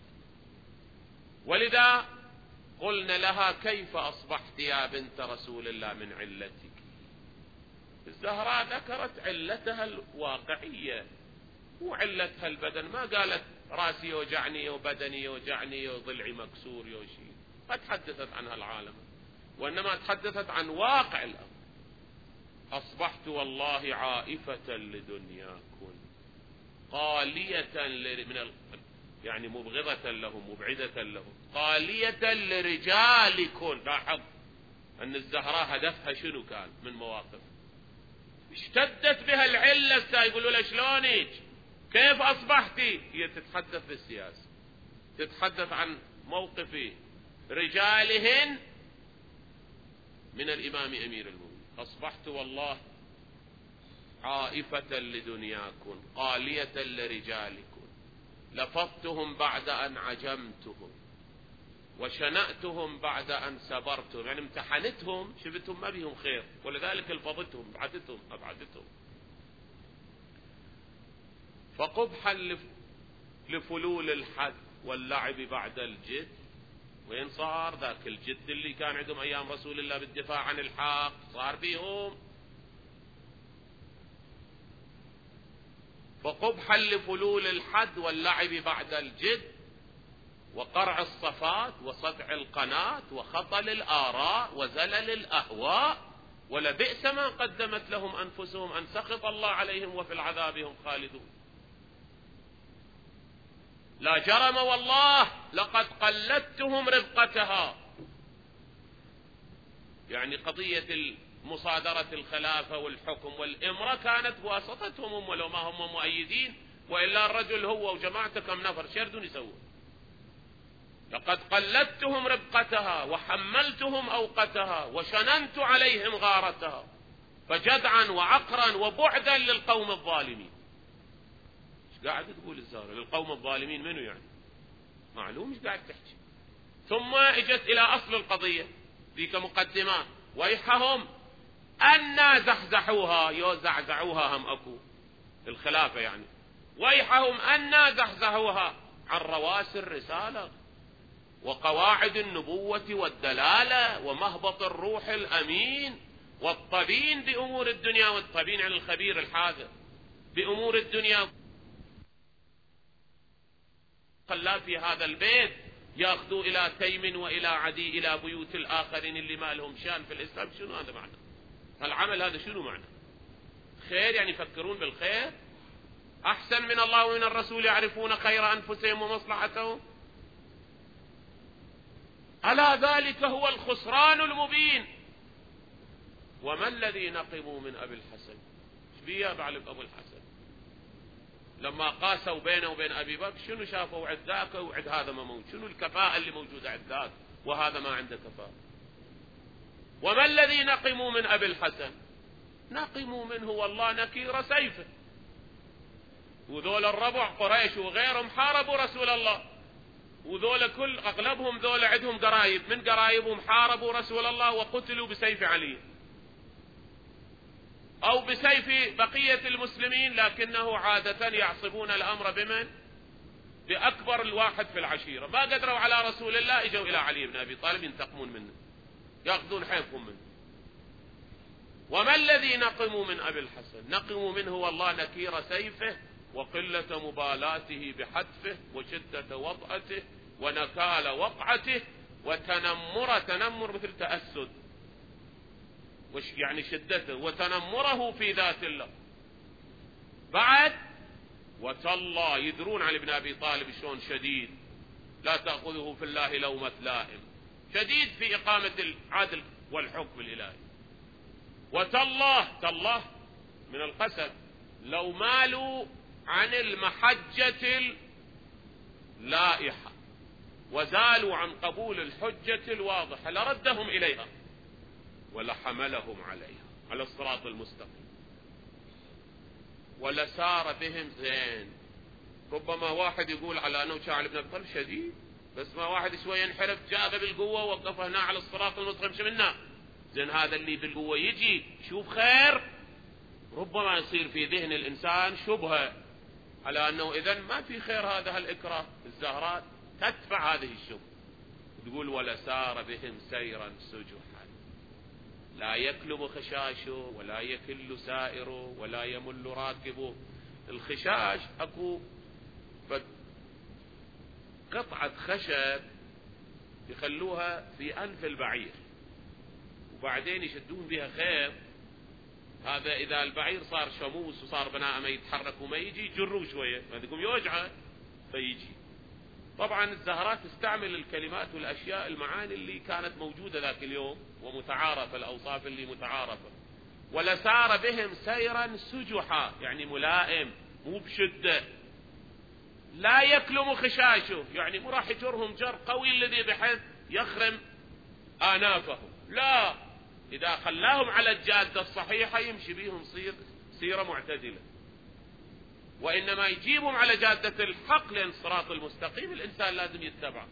ولذا قلنا لها كيف أصبحت يا بنت رسول الله من علتك؟ الزهراء ذكرت علتها الواقعية، مو علتها البدن، ما قالت راسي يوجعني وبدني يوجعني وضلعي مكسور يوشي، ما تحدثت عنها العالم، وإنما تحدثت عن واقع الأمر. أصبحت والله عائفة لدنياكم قالية من يعني مبغضة لهم مبعدة لهم. قالية لرجالكم. لاحظ أن الزهراء هدفها شنو كان من مواقف؟ اشتدت بها العلة، يقولوا لها شلونك كيف أصبحتي؟ هي تتحدث بالسياسة، تتحدث عن موقف رجالهن من الإمام أمير المؤمنين. أصبحت والله عائفة لدنياكم قالية لرجالكم، لفظتهم بعد أن عجمتهم وشنأتهم بعد أن سبرتهم. يعني امتحنتهم، شفتهم ما بيهم خير، ولذلك لفظتهم ابعدتهم أبعدتهم. فقبحا لفلول الحد واللعب بعد الجد. وين صار ذاك الجد اللي كان عندهم أيام رسول الله بالدفاع عن الحق؟ صار فيهم. فقبحا لفلول الحد واللعب بعد الجد وقرع الصفات وصدع القناة وخطل الآراء وزلل الأهواء، ولبئس ما قدمت لهم أنفسهم أن سخط الله عليهم وفي العذاب هم خالدون. لا جرم والله لقد قلدتهم ربقتها. يعني قضية مصادرة الخلافة والحكم والإمرة كانت بواسطتهم، ولو ما هم مؤيدين، وإلا الرجل هو وجماعته كم نفر شردون يسوون. لقد قلدتهم ربقتها وحملتهم أوقتها وشننت عليهم غارتها، فجدعا وعقرا وبعدا للقوم الظالمين. ايش قاعد تقول الزهرة؟ للقوم الظالمين منو يعني؟ معلوم ايش قاعد تحكي. ثم اجت الى اصل القضية ذيك مقدمات. ويحهم أنا زحزحوها، يو زعزعوها هم اكو الخلافة يعني. ويحهم أنا زحزحوها عن رواسي الرسالة وقواعد النبوة والدلالة ومهبط الروح الأمين والطبين بأمور الدنيا، والطبين عن الخبير الحاذر بأمور الدنيا. خلا في هذا البيت ياخذوا إلى تيم وإلى عدي إلى بيوت الآخرين اللي ما لهم شان في الإسلام. شنو هذا معنى العمل؟ هذا شنو معنى خير؟ يعني يفكرون بالخير أحسن من الله ومن الرسول، يعرفون خير أنفسهم ومصلحتهم. ألا ذلك هو الخسران المبين. وما الذي نقموا من أبي الحسن؟ ايش بيه بعلم أبو الحسن؟ لما قاسوا بينه وبين أبي بكر شنو شافوا عند ذاك وعند هذا ما موجود؟ شنو الكفاءة اللي موجودة عند ذاك وهذا ما عنده كفاءة؟ وما الذي نقموا من أبي الحسن؟ نقموا منه والله نكير سيفه. وذول الربع قريش وغيرهم حاربوا رسول الله، وذول كل أغلبهم ذول عندهم قرايب، من قرايبهم حاربوا رسول الله وقتلوا بسيف علي أو بسيف بقية المسلمين، لكنه عادة يعصبون الأمر بمن؟ بأكبر الواحد في العشيرة. ما قدروا على رسول الله اجوا إلى علي بن أبي طالب ينتقمون منه، يأخذون حيفهم منه. وما الذي نقموا من أبي الحسن؟ نقموا منه والله نكير سيفه وقلة مبالاته بحتفه وشدة وضعته ونكال وقعته وتنمر، تنمر مثل تأسد، وش يعني شدته، وتنمره في ذات الله. بعد وتالله يدرون علي بن أبي طالب شلون شديد، لا تأخذه في الله لومة لائم، شديد في إقامة العدل والحكم الإلهي. وتالله، تالله من القسم، لو مالوا عن المحجة اللائحة وزالوا عن قبول الحجة الواضحة لردهم إليها ولحملهم عليها على الصراط المستقيم ولسار بهم زين. ربما واحد يقول على أنه شاعر بن أبي طالب شديد، بس ما واحد شوي ينحرف جاء بالقوة ووقفه هنا على الصراط المستقيم شمنا زين. هذا اللي بالقوة يجي شوف خير، ربما يصير في ذهن الإنسان شبهة على أنه إذن ما في خير هذا الإكراه. الزهراء تدفع هذه الشبهة، تقول ولسار بهم سيرا سجحا لا يكلم خشاشه ولا يكل سائره ولا يمل راكبه. الخشاش أكو قطعة خشب يخلوها في أنف البعير وبعدين يشدون بها خيط. هذا إذا البعير صار شموس وصار بناء ما يتحرك وما يجي يجروه شوية، فهذيكم يوجعه فيجي. طبعا الزهراء تستعمل الكلمات والأشياء المعاني اللي كانت موجودة ذاك اليوم ومتعارفة، الأوصاف اللي متعارفة. ولسار بهم سيرا سجحا، يعني ملائم مو بشدة، لا يكلم خشاشه، يعني مو راح يجرهم جر قوي الذي بحيث يخرم آنافهم، لا، إذا خلاهم على الجادة الصحيحة يمشي بهم صير سيرة معتدلة، وإنما يجيبهم على جادة الحق، لأن الصراط المستقيم الإنسان لازم يتبع.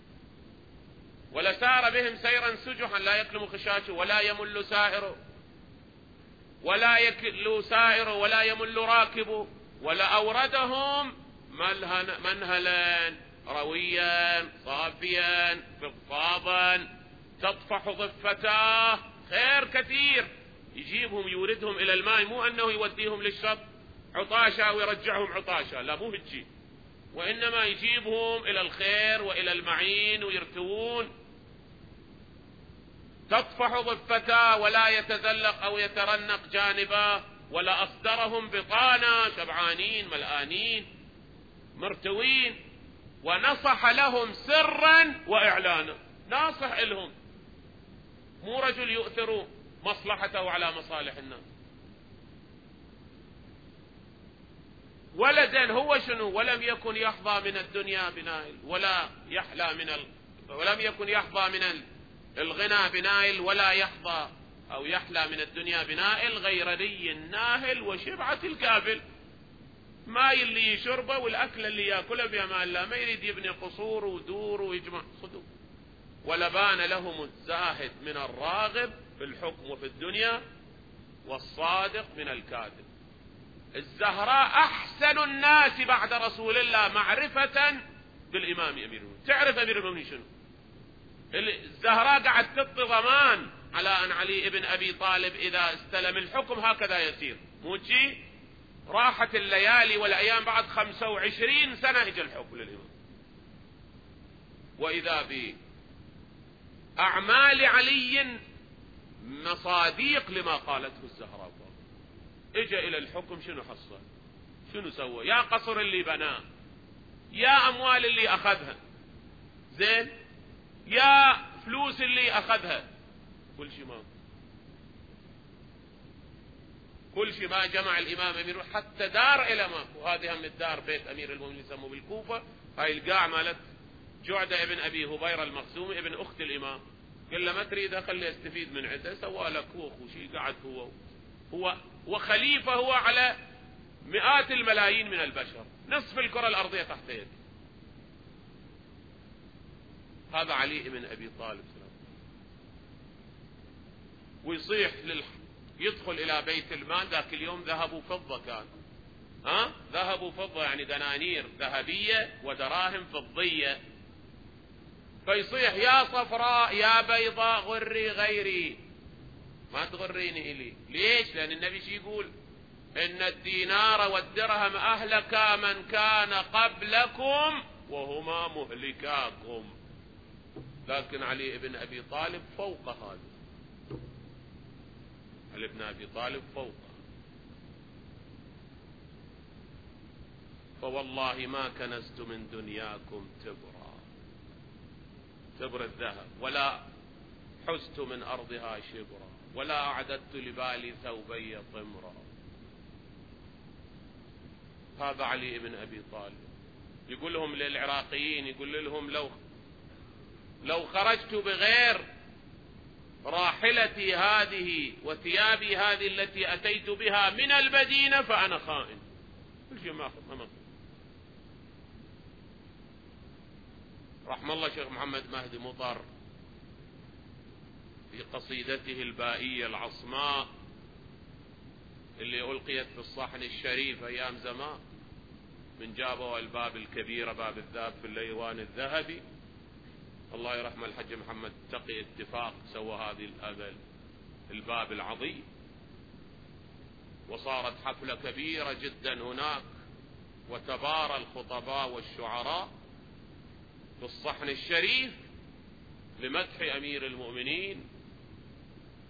ولسار بهم سيرا سجحا لا يكلم خشاشه ولا يمل سائره، ولا يكل سائره ولا يمل راكبه، ولا أوردهم منهلا رويا صافيا فضفاضا تطفح ضفتاه، خير كثير يجيبهم يوردهم إلى الماء، مو أنه يوديهم للشط عطاشا ويرجعهم عطاشا، لا مو هجي، وإنما يجيبهم إلى الخير وإلى المعين ويرتوون. تطفح ضفتاه ولا يتذلق أو يترنق جانباه، ولا أصدرهم بطانا، شبعانين ملآنين مرتوين. ونصح لهم سرا وإعلانا، ناصح لهم، مو رجل يؤثر مصلحته على مصالح الناس. ولدا هو شنو؟ ولم يكن يحظى من الدنيا بنائل ولا يحلى من ال... ولم يكن يحظى من الغنى بنائل ولا يحظى أو يحلى من الدنيا بنائل غير ري الناهل وشبعة الكافل. ما اللي يشربه والأكل اللي يأكله بأمان الله، ما يريد يبني قصور ودور ويجمع صدور. ولبان لهم الزاهد من الراغب في الحكم وفي الدنيا، والصادق من الكاذب. الزهراء أحسن الناس بعد رسول الله معرفة بالإمام أمير المؤمنين. تعرف أمير المؤمنين شنو؟ الزهراء قاعد تعطي ضمان على أن علي ابن أبي طالب إذا استلم الحكم هكذا يسير، مو شي راحت الليالي والأيام بعد خمسة وعشرين سنة إجا الحكم للإمام. وإذا بأعمال علي مصاديق لما قالته الزهراء، إجا إلى الحكم شنو حصل؟ شنو سوى؟ يا قصر اللي بناه، يا أموال اللي أخذها، زين، يا فلوس اللي أخذها، كل شيء ما كل شيء ما جمع الإمام أمير، حتى دار إلى ماكو. هذه هم الدار بيت أمير المؤمنين يسموه بالكوفة، هاي القاع مالت جعدة ابن أبي هبيرة المخزومي ابن أخت الإمام. قال له ما تريد خلي استفيد من عنده، سوى لك كوخ وشي، قعد هو هو وخليفة هو على مئات الملايين من البشر، نصف الكرة الأرضية تحت يده. هذا علي ابن أبي طالب سلام. ويصيح لل... يدخل إلى بيت المال، ذاك اليوم ذهب وفضة كان، ها ذهب وفضة يعني دنانير ذهبية ودراهم فضية. فيصيح يا صفراء يا بيضاء غري غيري، ما تغريني إلي. ليش؟ لأن النبي شي يقول؟ إن الدينار والدرهم أهلك من كان قبلكم وهما مهلكاكم. لكن علي ابن أبي طالب فوق هذا، علي ابن أبي طالب فوق. فوالله ما كنزت من دنياكم تبرا، تبر الذهب، ولا حزت من أرضها شبرا، ولا أعددت لبالي ثوبي طمرا. هذا علي ابن أبي طالب. يقول لهم للعراقيين، يقول لهم لو لو خرجت بغير راحلتي هذه وثيابي هذه التي أتيت بها من المدينة فأنا خائن. كل شيء ما أخذ. رحم الله شيخ محمد مهدي مطر في قصيدته البائية العصماء اللي ألقيت في الصحن الشريف أيام زمان، من جابوا الباب الكبيرة باب الذهب في الأيوان الذهبي. الله يرحم الحج محمد تقي اتفاق سوى هذه هذا الباب العظيم، وصارت حفلة كبيرة جدا هناك، وتبارى الخطباء والشعراء في الصحن الشريف لمدح أمير المؤمنين.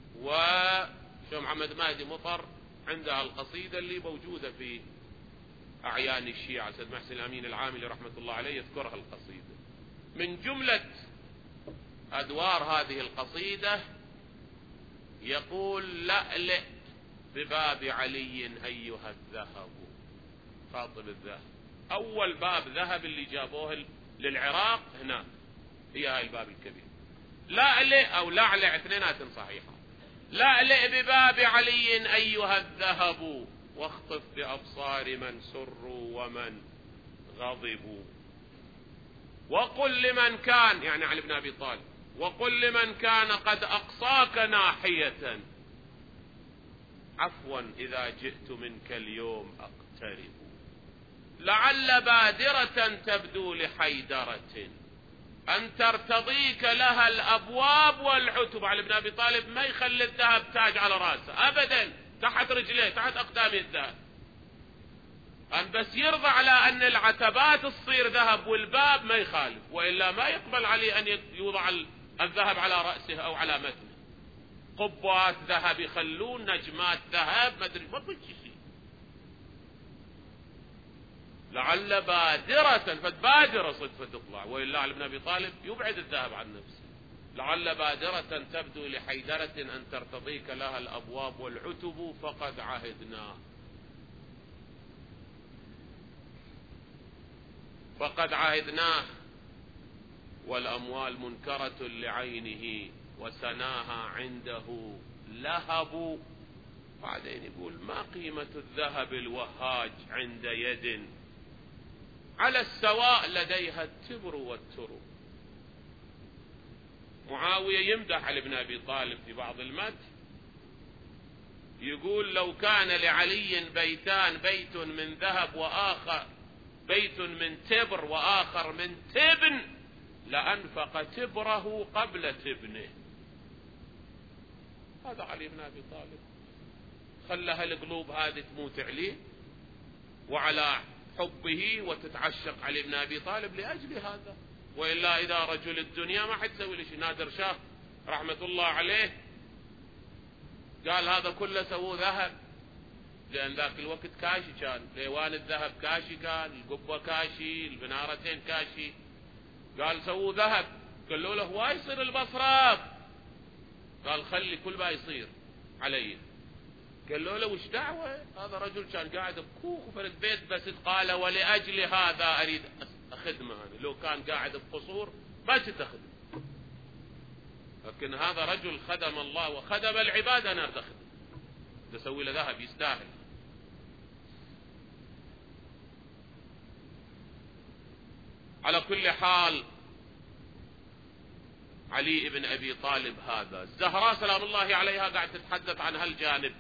وشيخ محمد مهدي مطر عندها القصيدة اللي موجودة في أعيان الشيعة سيد محسن الأمين العاملي رحمة الله عليه يذكرها القصيدة. من جملة أدوار هذه القصيدة يقول: لألئ بباب علي أيها الذهب، خاطب الذهب. أول باب ذهب اللي جابوه للعراق هنا هي هاي الباب الكبير. لألئ أو لعلع اثنينات صحيحة. لألئ بباب علي أيها الذهب، واخطف بأبصار من سروا ومن غضبوا. وقل لمن كان، يعني علي بن أبي طالب، وقل لمن كان قد أقصاك ناحية، عفوا إذا جئت منك اليوم أقترب. لعل بادرة تبدو لحيدرة أن ترتضيك لها الأبواب والعتب. علي بن أبي طالب ما يخلي الذهب تاج على رأسه أبدا، تحت رجليه تحت أقدام الذهب، أن بس يرضى على أن العتبات تصير ذهب والباب ما يخالف، وإلا ما يقبل عليه أن يوضع الذهب على رأسه أو على متنه. قبات ذهب يخلون، نجمات ذهب، ما أدري ما بيجي شيء. لعل بادرة، فتبادرة صدفة تطلع، وإلا علي بن أبي طالب يبعد الذهب عن نفسه. لعل بادرة تبدو لحيدرة أن ترتضيك لها الأبواب والعتب، فقد عهدنا فقد عهدناه والأموال منكرة لعينه وسناها عنده لهب. بعدين يقول: ما قيمة الذهب الوهاج عند يد على السواء لديها التبر والترب. معاوية يمدح علي بن أبي طالب في بعض المدح، يقول: لو كان لعلي بيتان، بيت من ذهب وآخر بيت من تبر وآخر من تبن، لأنفق تبره قبل تبنه. هذا علي بن أبي طالب خلها القلوب هذه تموت عليه وعلى حبه وتتعشق علي بن أبي طالب لأجل هذا. وإلا إذا رجل الدنيا ما حد يسوي له شيء. نادر شاه رحمة الله عليه قال هذا كله سووه ذهب، لأن ذاك الوقت كاشي كان، ليوان الذهب كاشي كان، القبة كاشي، البنارتين كاشي. قال سووه ذهب. قالوا له: هو يصير المصرف؟ قال: خلي كل ما يصير علي. قالوا له: وش دعوة؟ هذا رجل كان قاعد بكوخ في البيت بس. قال: ولأجل هذا أريد أخدمه أنا، لو كان قاعد بقصور ما كنت أخدم، لكن هذا رجل خدم الله وخدم العباد، أنا أخدم، تسوي له ذهب يستاهل. على كل حال علي بن أبي طالب هذا، الزهراء سلام الله عليها قاعد تتحدث عن هالجانب،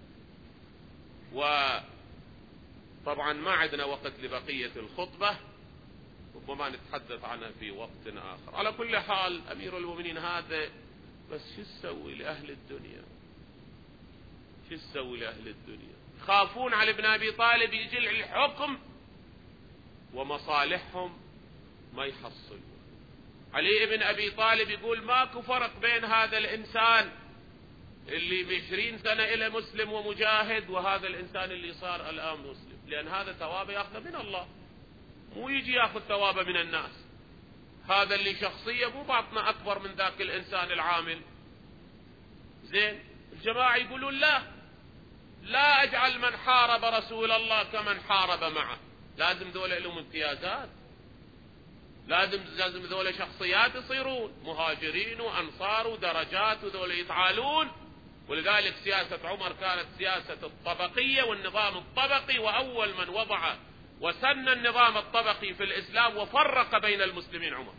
وطبعا ما عندنا وقت لبقية الخطبة، ربما نتحدث عنها في وقت آخر. على كل حال أمير المؤمنين هذا بس شو تسوي لأهل الدنيا؟ شو تسوي لأهل الدنيا؟ خافون علي بن أبي طالب يجي الحكم ومصالحهم ما يحصلون. علي بن أبي طالب يقول: ماكو فرق بين هذا الإنسان اللي بعشرين سنة إلى مسلم ومجاهد وهذا الإنسان اللي صار الآن مسلم، لأن هذا ثوابه يأخذ من الله، مو يجي يأخذ ثوابه من الناس. هذا اللي شخصية مو باطنة أكبر من ذاك الإنسان العامل. زين، الجماعة يقولون: لا لا أجعل من حارب رسول الله كمن حارب معه. لازم ذولا لهم امتيازات، لازم لازم ذولا شخصيات يصيرون مهاجرين وأنصار ودرجات، وذولا يتعالون. ولذلك سياسة عمر كانت سياسة الطبقية والنظام الطبقي، وأول من وضع وسن النظام الطبقي في الإسلام وفرق بين المسلمين عمر.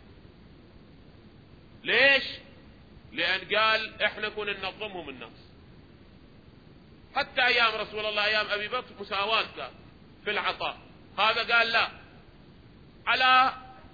ليش؟ لأن قال: احنا كنا ننظمهم الناس. حتى أيام رسول الله، أيام أبي بكر، مساواة كان في العطاء. هذا قال لا، على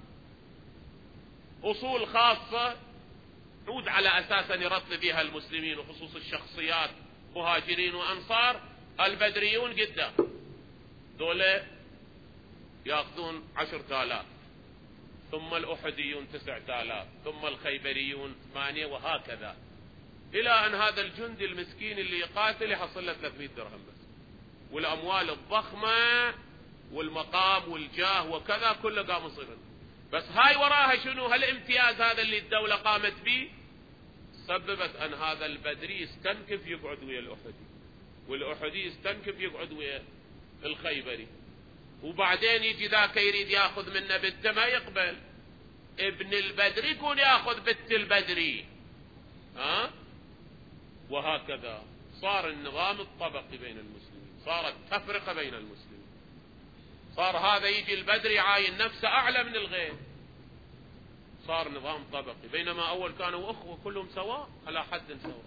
أصول خاصة نعود على أساس يرطب فيها المسلمين، وخصوص الشخصيات مهاجرين وأنصار. البدريون قدام دولة يأخذون عشرة آلاف، ثم الأحديون تسعة آلاف، ثم الخيبريون ثمانية، وهكذا إلى أن هذا الجندي المسكين اللي يقاتل يحصل له ثلاثمائة درهم بس. والأموال الضخمة والمقام والجاه وكذا كله قام يصير. بس هاي وراها شنو؟ هالامتياز هذا اللي الدولة قامت به سببت أن هذا البدري يستنكف يقعد ويا الأحدي، والأحدي يستنكف يقعد ويا الخيبري، وبعدين يجي ذاك يريد ياخذ منه بنته ما يقبل، ابن البدري يكون ياخذ بنت البدري، ها؟ وهكذا صار النظام الطبقي بين المسلمين، صارت تفرقة بين المسلمين، صار هذا يجي البدري عاين نفسه أعلى من الغير، صار نظام طبقي، بينما أول كانوا أخوة كلهم سواء على حد سواء.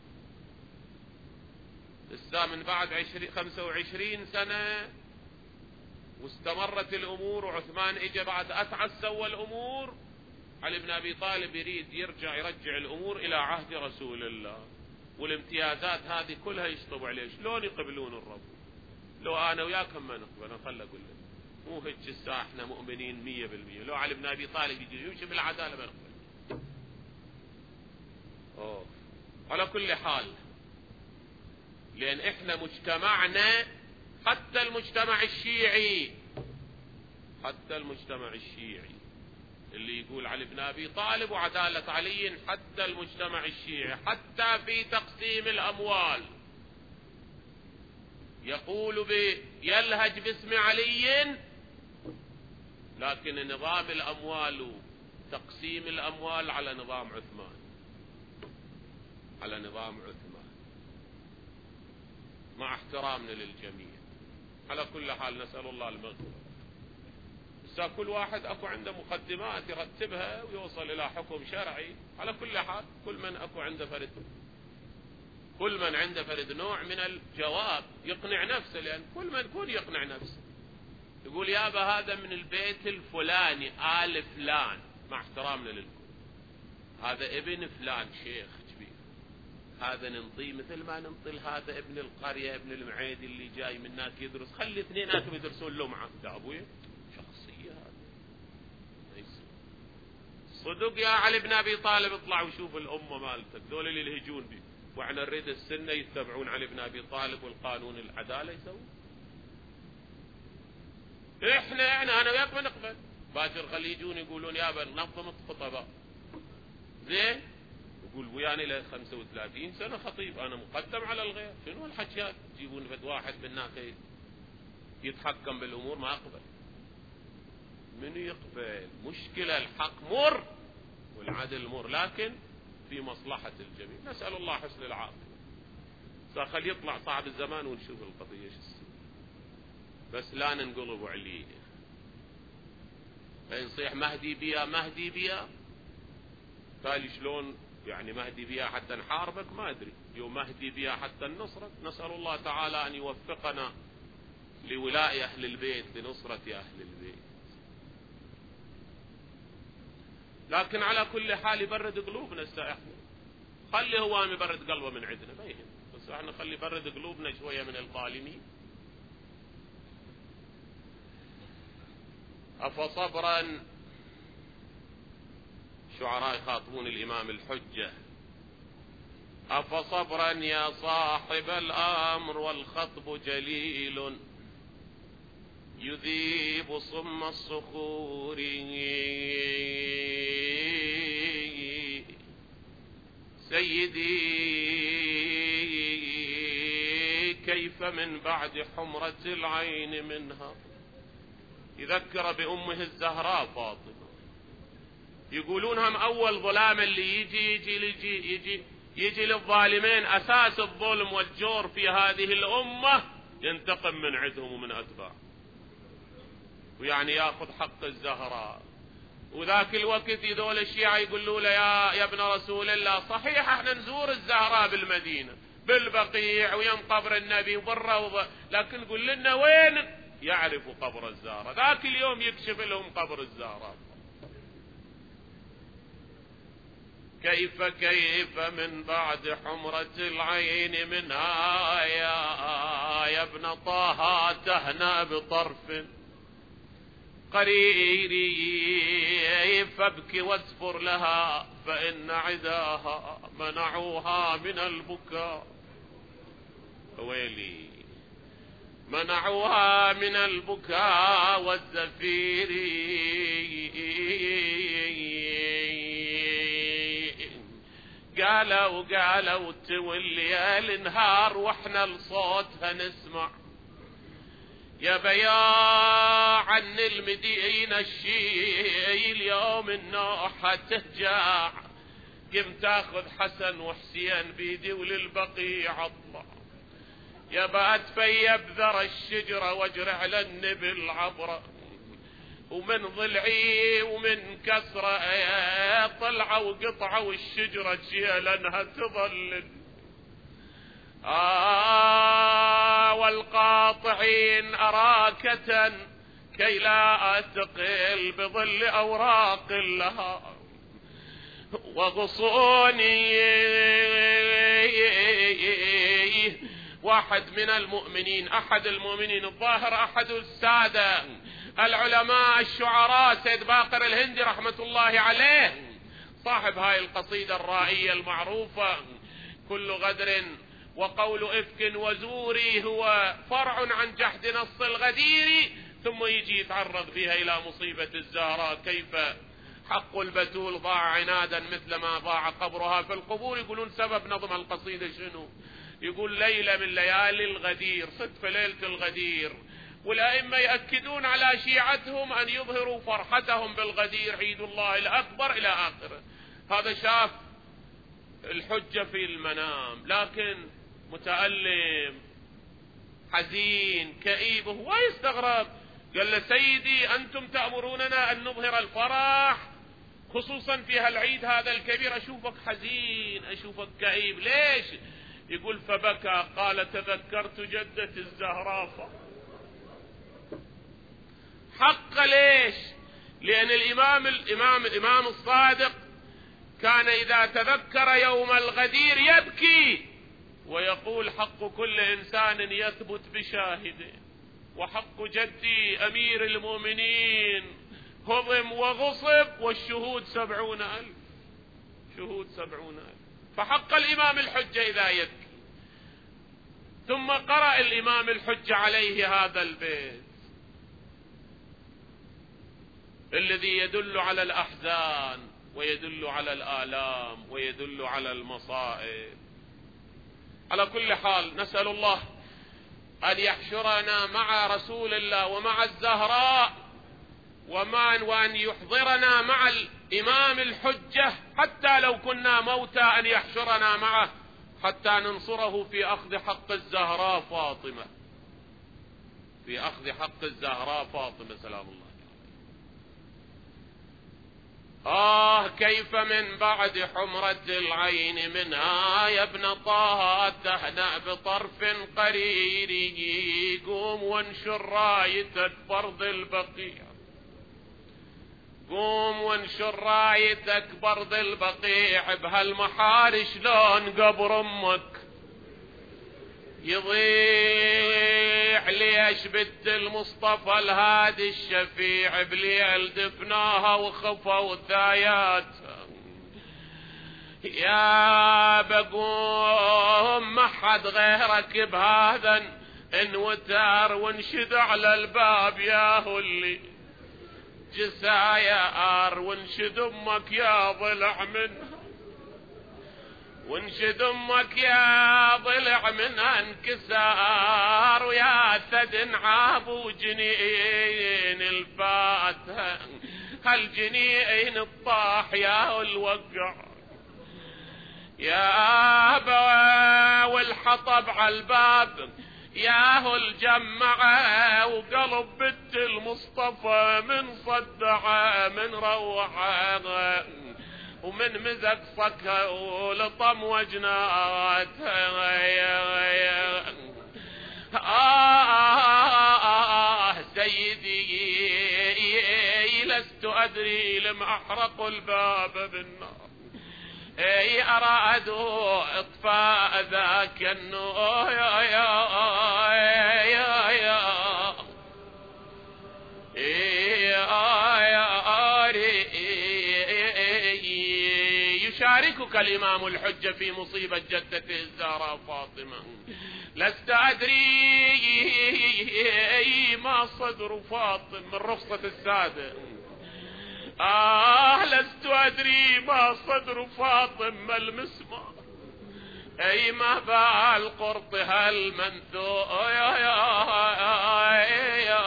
لسه من بعد عشرين خمسة وعشرين سنة واستمرت الأمور، وعثمان إجا بعد أتعس سوى الأمور، علي بن أبي طالب يريد يرجع يرجع الأمور إلى عهد رسول الله، والامتيازات هذه كلها يشطب عليه. شلون يقبلون الرب؟ لو أنا وياكم ما نقبل، خل أقول لك مو هيك الساعة احنا مؤمنين مية بالمية. لو علي بن أبي طالب يجي يمشي بالعدالة ما نقبل. أوه. على كل حال، لأن احنا مجتمعنا حتى المجتمع الشيعي، حتى المجتمع الشيعي اللي يقول علي بن أبي طالب وعدالة علي، حتى المجتمع الشيعي حتى في تقسيم الأموال يقول يلهج باسم علي، لكن نظام الأموال تقسيم الأموال على نظام عثمان، على نظام عثمان، مع احترامنا للجميع. على كل حال نسأل الله المغفرة. بس كل واحد اكو عنده مقدمات يرتبها ويوصل الى حكم شرعي. على كل حال كل من اكو عنده فرد، كل من عنده فرد نوع من الجواب يقنع نفسه، لان كل من يكون يقنع نفسه يقول يابا هذا من البيت الفلاني آل فلان، مع احترامنا للكل، هذا ابن فلان شيخ كبير، هذا ننطيه مثل ما ننطي هذا ابن القرية ابن المعيد اللي جاي من هناك يدرس، خلي اثنيناتهم يدرسون له معه. يا ابوي شخصية هذا صدق يا علي بن ابي طالب، اطلع وشوف الامة مالتك دول اللي يلهجون به، واحنا نريد السنة يتبعون علي بن ابي طالب والقانون العدالة يسوون. احنا يعني انا وياك ما نقبل، باكر خلي يجون يقولون يابا نظم الخطباء زين، يقول وياني له خمسة وثلاثين سنة خطيب، انا مقدم على الغير، شنو الحكيات؟ يجيبون فد واحد بالناس يتحكم بالامور، ما اقبل. من يقبل؟ مشكلة، الحق مر والعدل مر، لكن في مصلحة الجميع. نسأل الله حسن العافية. ساخل يطلع صعب الزمان ونشوف القضية شو السنة، بس لا ننقلب عليه. فيصيح مهدي بيا مهدي بيا، قال شلون يعني مهدي بيا حتى نحاربك؟ ما ادري. يوم مهدي بيا حتى النصرة. نسأل الله تعالى ان يوفقنا لولاء اهل البيت، لنصرة اهل البيت. لكن على كل حال يبرد قلوبنا السائح، خلي هو يبرد قلبه من عندنا ما يهم، بس احنا خلي يبرد قلوبنا شوية من الظالمين. أفصبرا، شعراء يخاطبون الإمام الحجة، أفصبرا يا صاحب الأمر والخطب جليل يذيب صم الصخور، سيدي كيف من بعد حمرة العين منها. يذكر بأمه الزهراء فاطمة، يقولون هم أول ظلام اللي يجي يجي يجي يجي, يجي للظالمين أساس الظلم والجور في هذه الأمة ينتقم من عندهم ومن أتباع، ويعني يأخذ حق الزهراء. وذاك الوقت يدول الشيعة يقولوا له يا, يا ابن رسول الله، صحيح احنا نزور الزهراء بالمدينة بالبقيع ويم قبر النبي وبالروضة، لكن قل لنا وين يعرفوا قبر الزهراء؟ ذاك اليوم يكشف لهم قبر الزهراء. كيف كيف من بعد حمرة العين منها يا, يا ابن طه تهنى بطرف قريري، فابك واصبر لها فإن عداها منعوها من البكاء. ويلي منعوها من البكاء والزفير، قالوا قالوا تولي النهار واحنا لصوتها نسمع، يا بياع عن المدينة الشي اليوم النوحة تهجع، قم تاخذ حسن وحسين بيدي وللبقيع اطلع، يا بات في بذر الشجرة واجرع للنبل عبره، ومن ضلعي ومن كسرة طلعوا وقطعوا الشجرة جيا لانها تظلل. آه والقاطعين أراكة كي لا أتقل بظل أوراق لها، وغصوني واحد من المؤمنين، أحد المؤمنين الظاهر أحد السادة العلماء الشعراء سيد باقر الهندي رحمة الله عليه، صاحب هاي القصيدة الرائية المعروفة كل غدر وقول إفك وزوري هو فرع عن جحد نص الغدير، ثم يجي يتعرض فيها إلى مصيبة الزهراء، كيف حق البتول ضاع عنادا مثل ما ضاع قبرها في القبور. يقولون سبب نظم القصيدة شنو؟ يقول ليلة من ليالي الغدير، صدف ليلة الغدير، والأئمة يأكدون على شيعتهم أن يظهروا فرحتهم بالغدير عيد الله الأكبر إلى آخره. هذا شاف الحجة في المنام لكن متألم حزين كئيب، هو يستغرب، قال له سيدي أنتم تأمروننا أن نظهر الفرح خصوصا في هالعيد هذا الكبير، أشوفك حزين أشوفك كئيب ليش؟ يقول فبكى، قال تذكرت جدة الزهراء. حق ليش؟ لأن الإمام الإمام الإمام الصادق كان إذا تذكر يوم الغدير يبكي ويقول حق كل إنسان يثبت بشاهده، وحق جدي أمير المؤمنين هضم وغصب والشهود سبعون ألف، شهود سبعون ألف، فحق الإمام الحجة إذا يبكي. ثم قرأ الإمام الحجة عليه هذا البيت الذي يدل على الأحزان ويدل على الآلام ويدل على المصائب. على كل حال نسأل الله أن يحشرنا مع رسول الله ومع الزهراء، وأن يحضرنا مع الإمام الحجة حتى لو كنا موتى، أن يحشرنا معه حتى ننصره في أخذ حق الزهراء فاطمة، في أخذ حق الزهراء فاطمة سلام الله. آه كيف من بعد حمرة العين منها يا ابن طه تهنأ بطرف قريره، قوم وانشر رايتك فرض البقيع، قوم وانشر رايتك برض البقيع، بهالمحار شلون قبر امك يضيع، ليش بنت المصطفى الهادي الشفيع بليل دفناها وخفوا ثايات، يا بقوم ما حد غيرك بهذا انوتار، وانشد على الباب يا هو اللي جساير، وانشد امك يا ضلع منها، وانشد امك يا ضلع منها انكسار، ويا ثد عاب وجنين الفاتها هالجنين الطاح يا الوقع، يا ابا والحطب على الباب ياهو الجمعة، وقلب بنت المصطفى من صدعة من روعة، ومن مزق صكها ولطم وجناتها. آه سيدي لست أدري لم أحرق الباب بالنار، اي ارادوا اطفاء ذاك النور، يا يا يا يا يشاركك الإمام الحجة في مصيبة جدته الزهراء فاطمة. لست أدري ما صدر فاطم من رخصة السادة. آه لست أدري ما صدر فاطم ما المسمار، أي ما بال قرطها المنثور. يا يا يا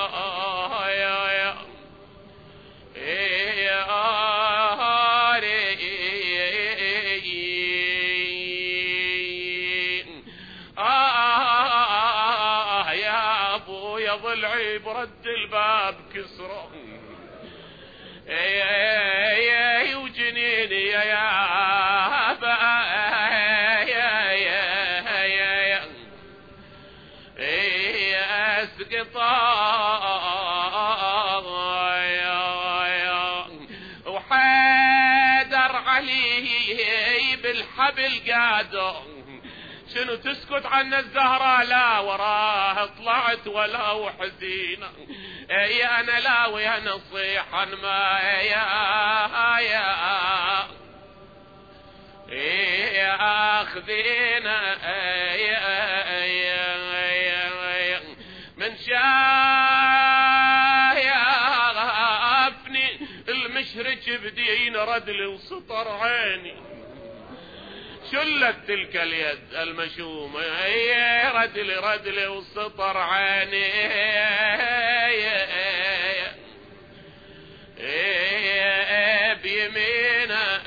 يا ابويا ضلعي برد الباب كسره، يا وجنيني يا يا يا وحيدر عليه بالحبل قادر. شنو تسكت عن الزهراء؟ لا وراه طلعت ولا وحزينة. يا انا لا ويا نصيحا ما يا يا يا اخذينا من شايفني المشرج بدين ردلي وسطر عيني. شلت تلك اليد المشومة ردلي ردلي وسطر عيني بيمينه.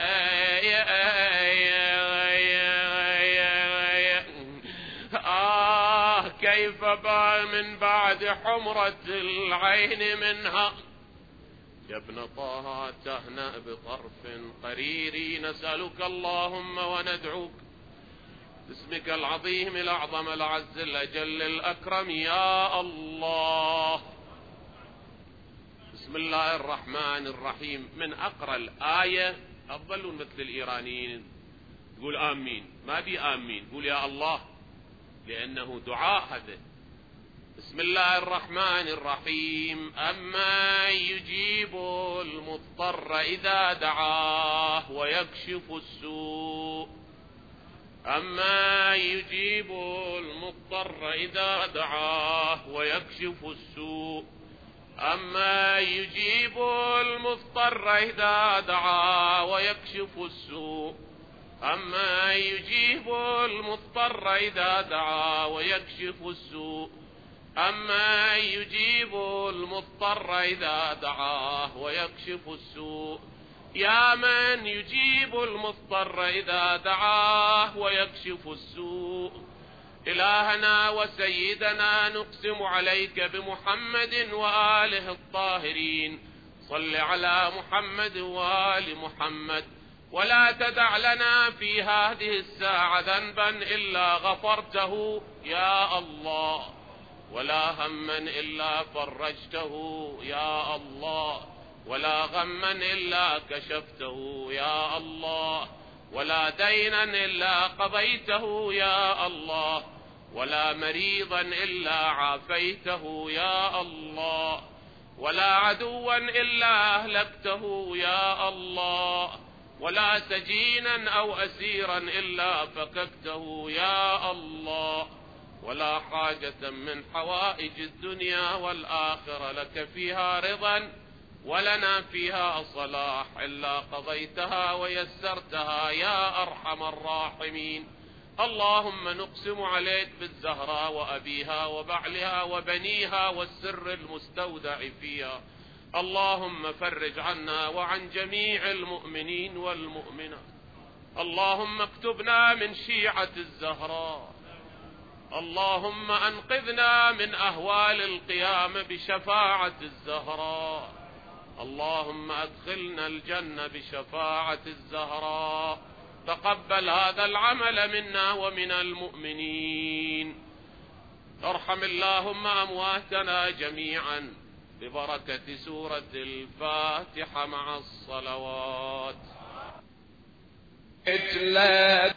آه كيف با من بعد حمرة العين منها. يا ابن طه تهنأ بطرف قرير، نسألك اللهم وندعوك باسمك العظيم الأعظم الأعز الأجل الأكرم يا الله. بسم الله الرحمن الرحيم. من أقرأ الآية أفضلون مثل الإيرانيين تقول آمين، ما بي آمين، قول يا الله، لأنه دعاء هذا. بسم الله الرحمن الرحيم. أما يجيب المضطر إذا دعاه ويكشف السوء. أما يجيب المضطر إذا دعاه ويكشف السوء. أما يجيب المضطر إذا دعاه ويكشف السوء. أما يجيب المضطر إذا دعاه ويكشف السوء. أما يجيب المضطر إذا دعاه ويكشف السوء. يا من يجيب المضطر إذا دعاه ويكشف السوء. إلهنا وسيدنا نقسم عليك بمحمد وآله الطاهرين، صل على محمد وآل محمد، ولا تدع لنا في هذه الساعة ذنبا إلا غفرته يا الله، ولا هما إلا فرجته يا الله، ولا غما إلا كشفته يا الله، ولا دينا إلا قضيته يا الله، ولا مريضا إلا عافيته يا الله، ولا عدوا إلا أهلكته يا الله، ولا سجينا أو أسيرا إلا فككته يا الله، ولا حاجة من حوائج الدنيا والآخرة لك فيها رضا ولنا فيها صلاح إلا قضيتها ويسرتها يا أرحم الراحمين. اللهم نقسم عليك بالزهراء وأبيها وبعلها وبنيها والسر المستودع فيها، اللهم فرج عنا وعن جميع المؤمنين والمؤمنات. اللهم اكتبنا من شيعة الزهراء. اللهم أنقذنا من أهوال القيامة بشفاعة الزهراء. اللهم أدخلنا الجنة بشفاعة الزهراء. تقبل هذا العمل منا ومن المؤمنين. ارحم اللهم أمواتنا جميعا ببركة سورة الفاتحة مع الصلوات.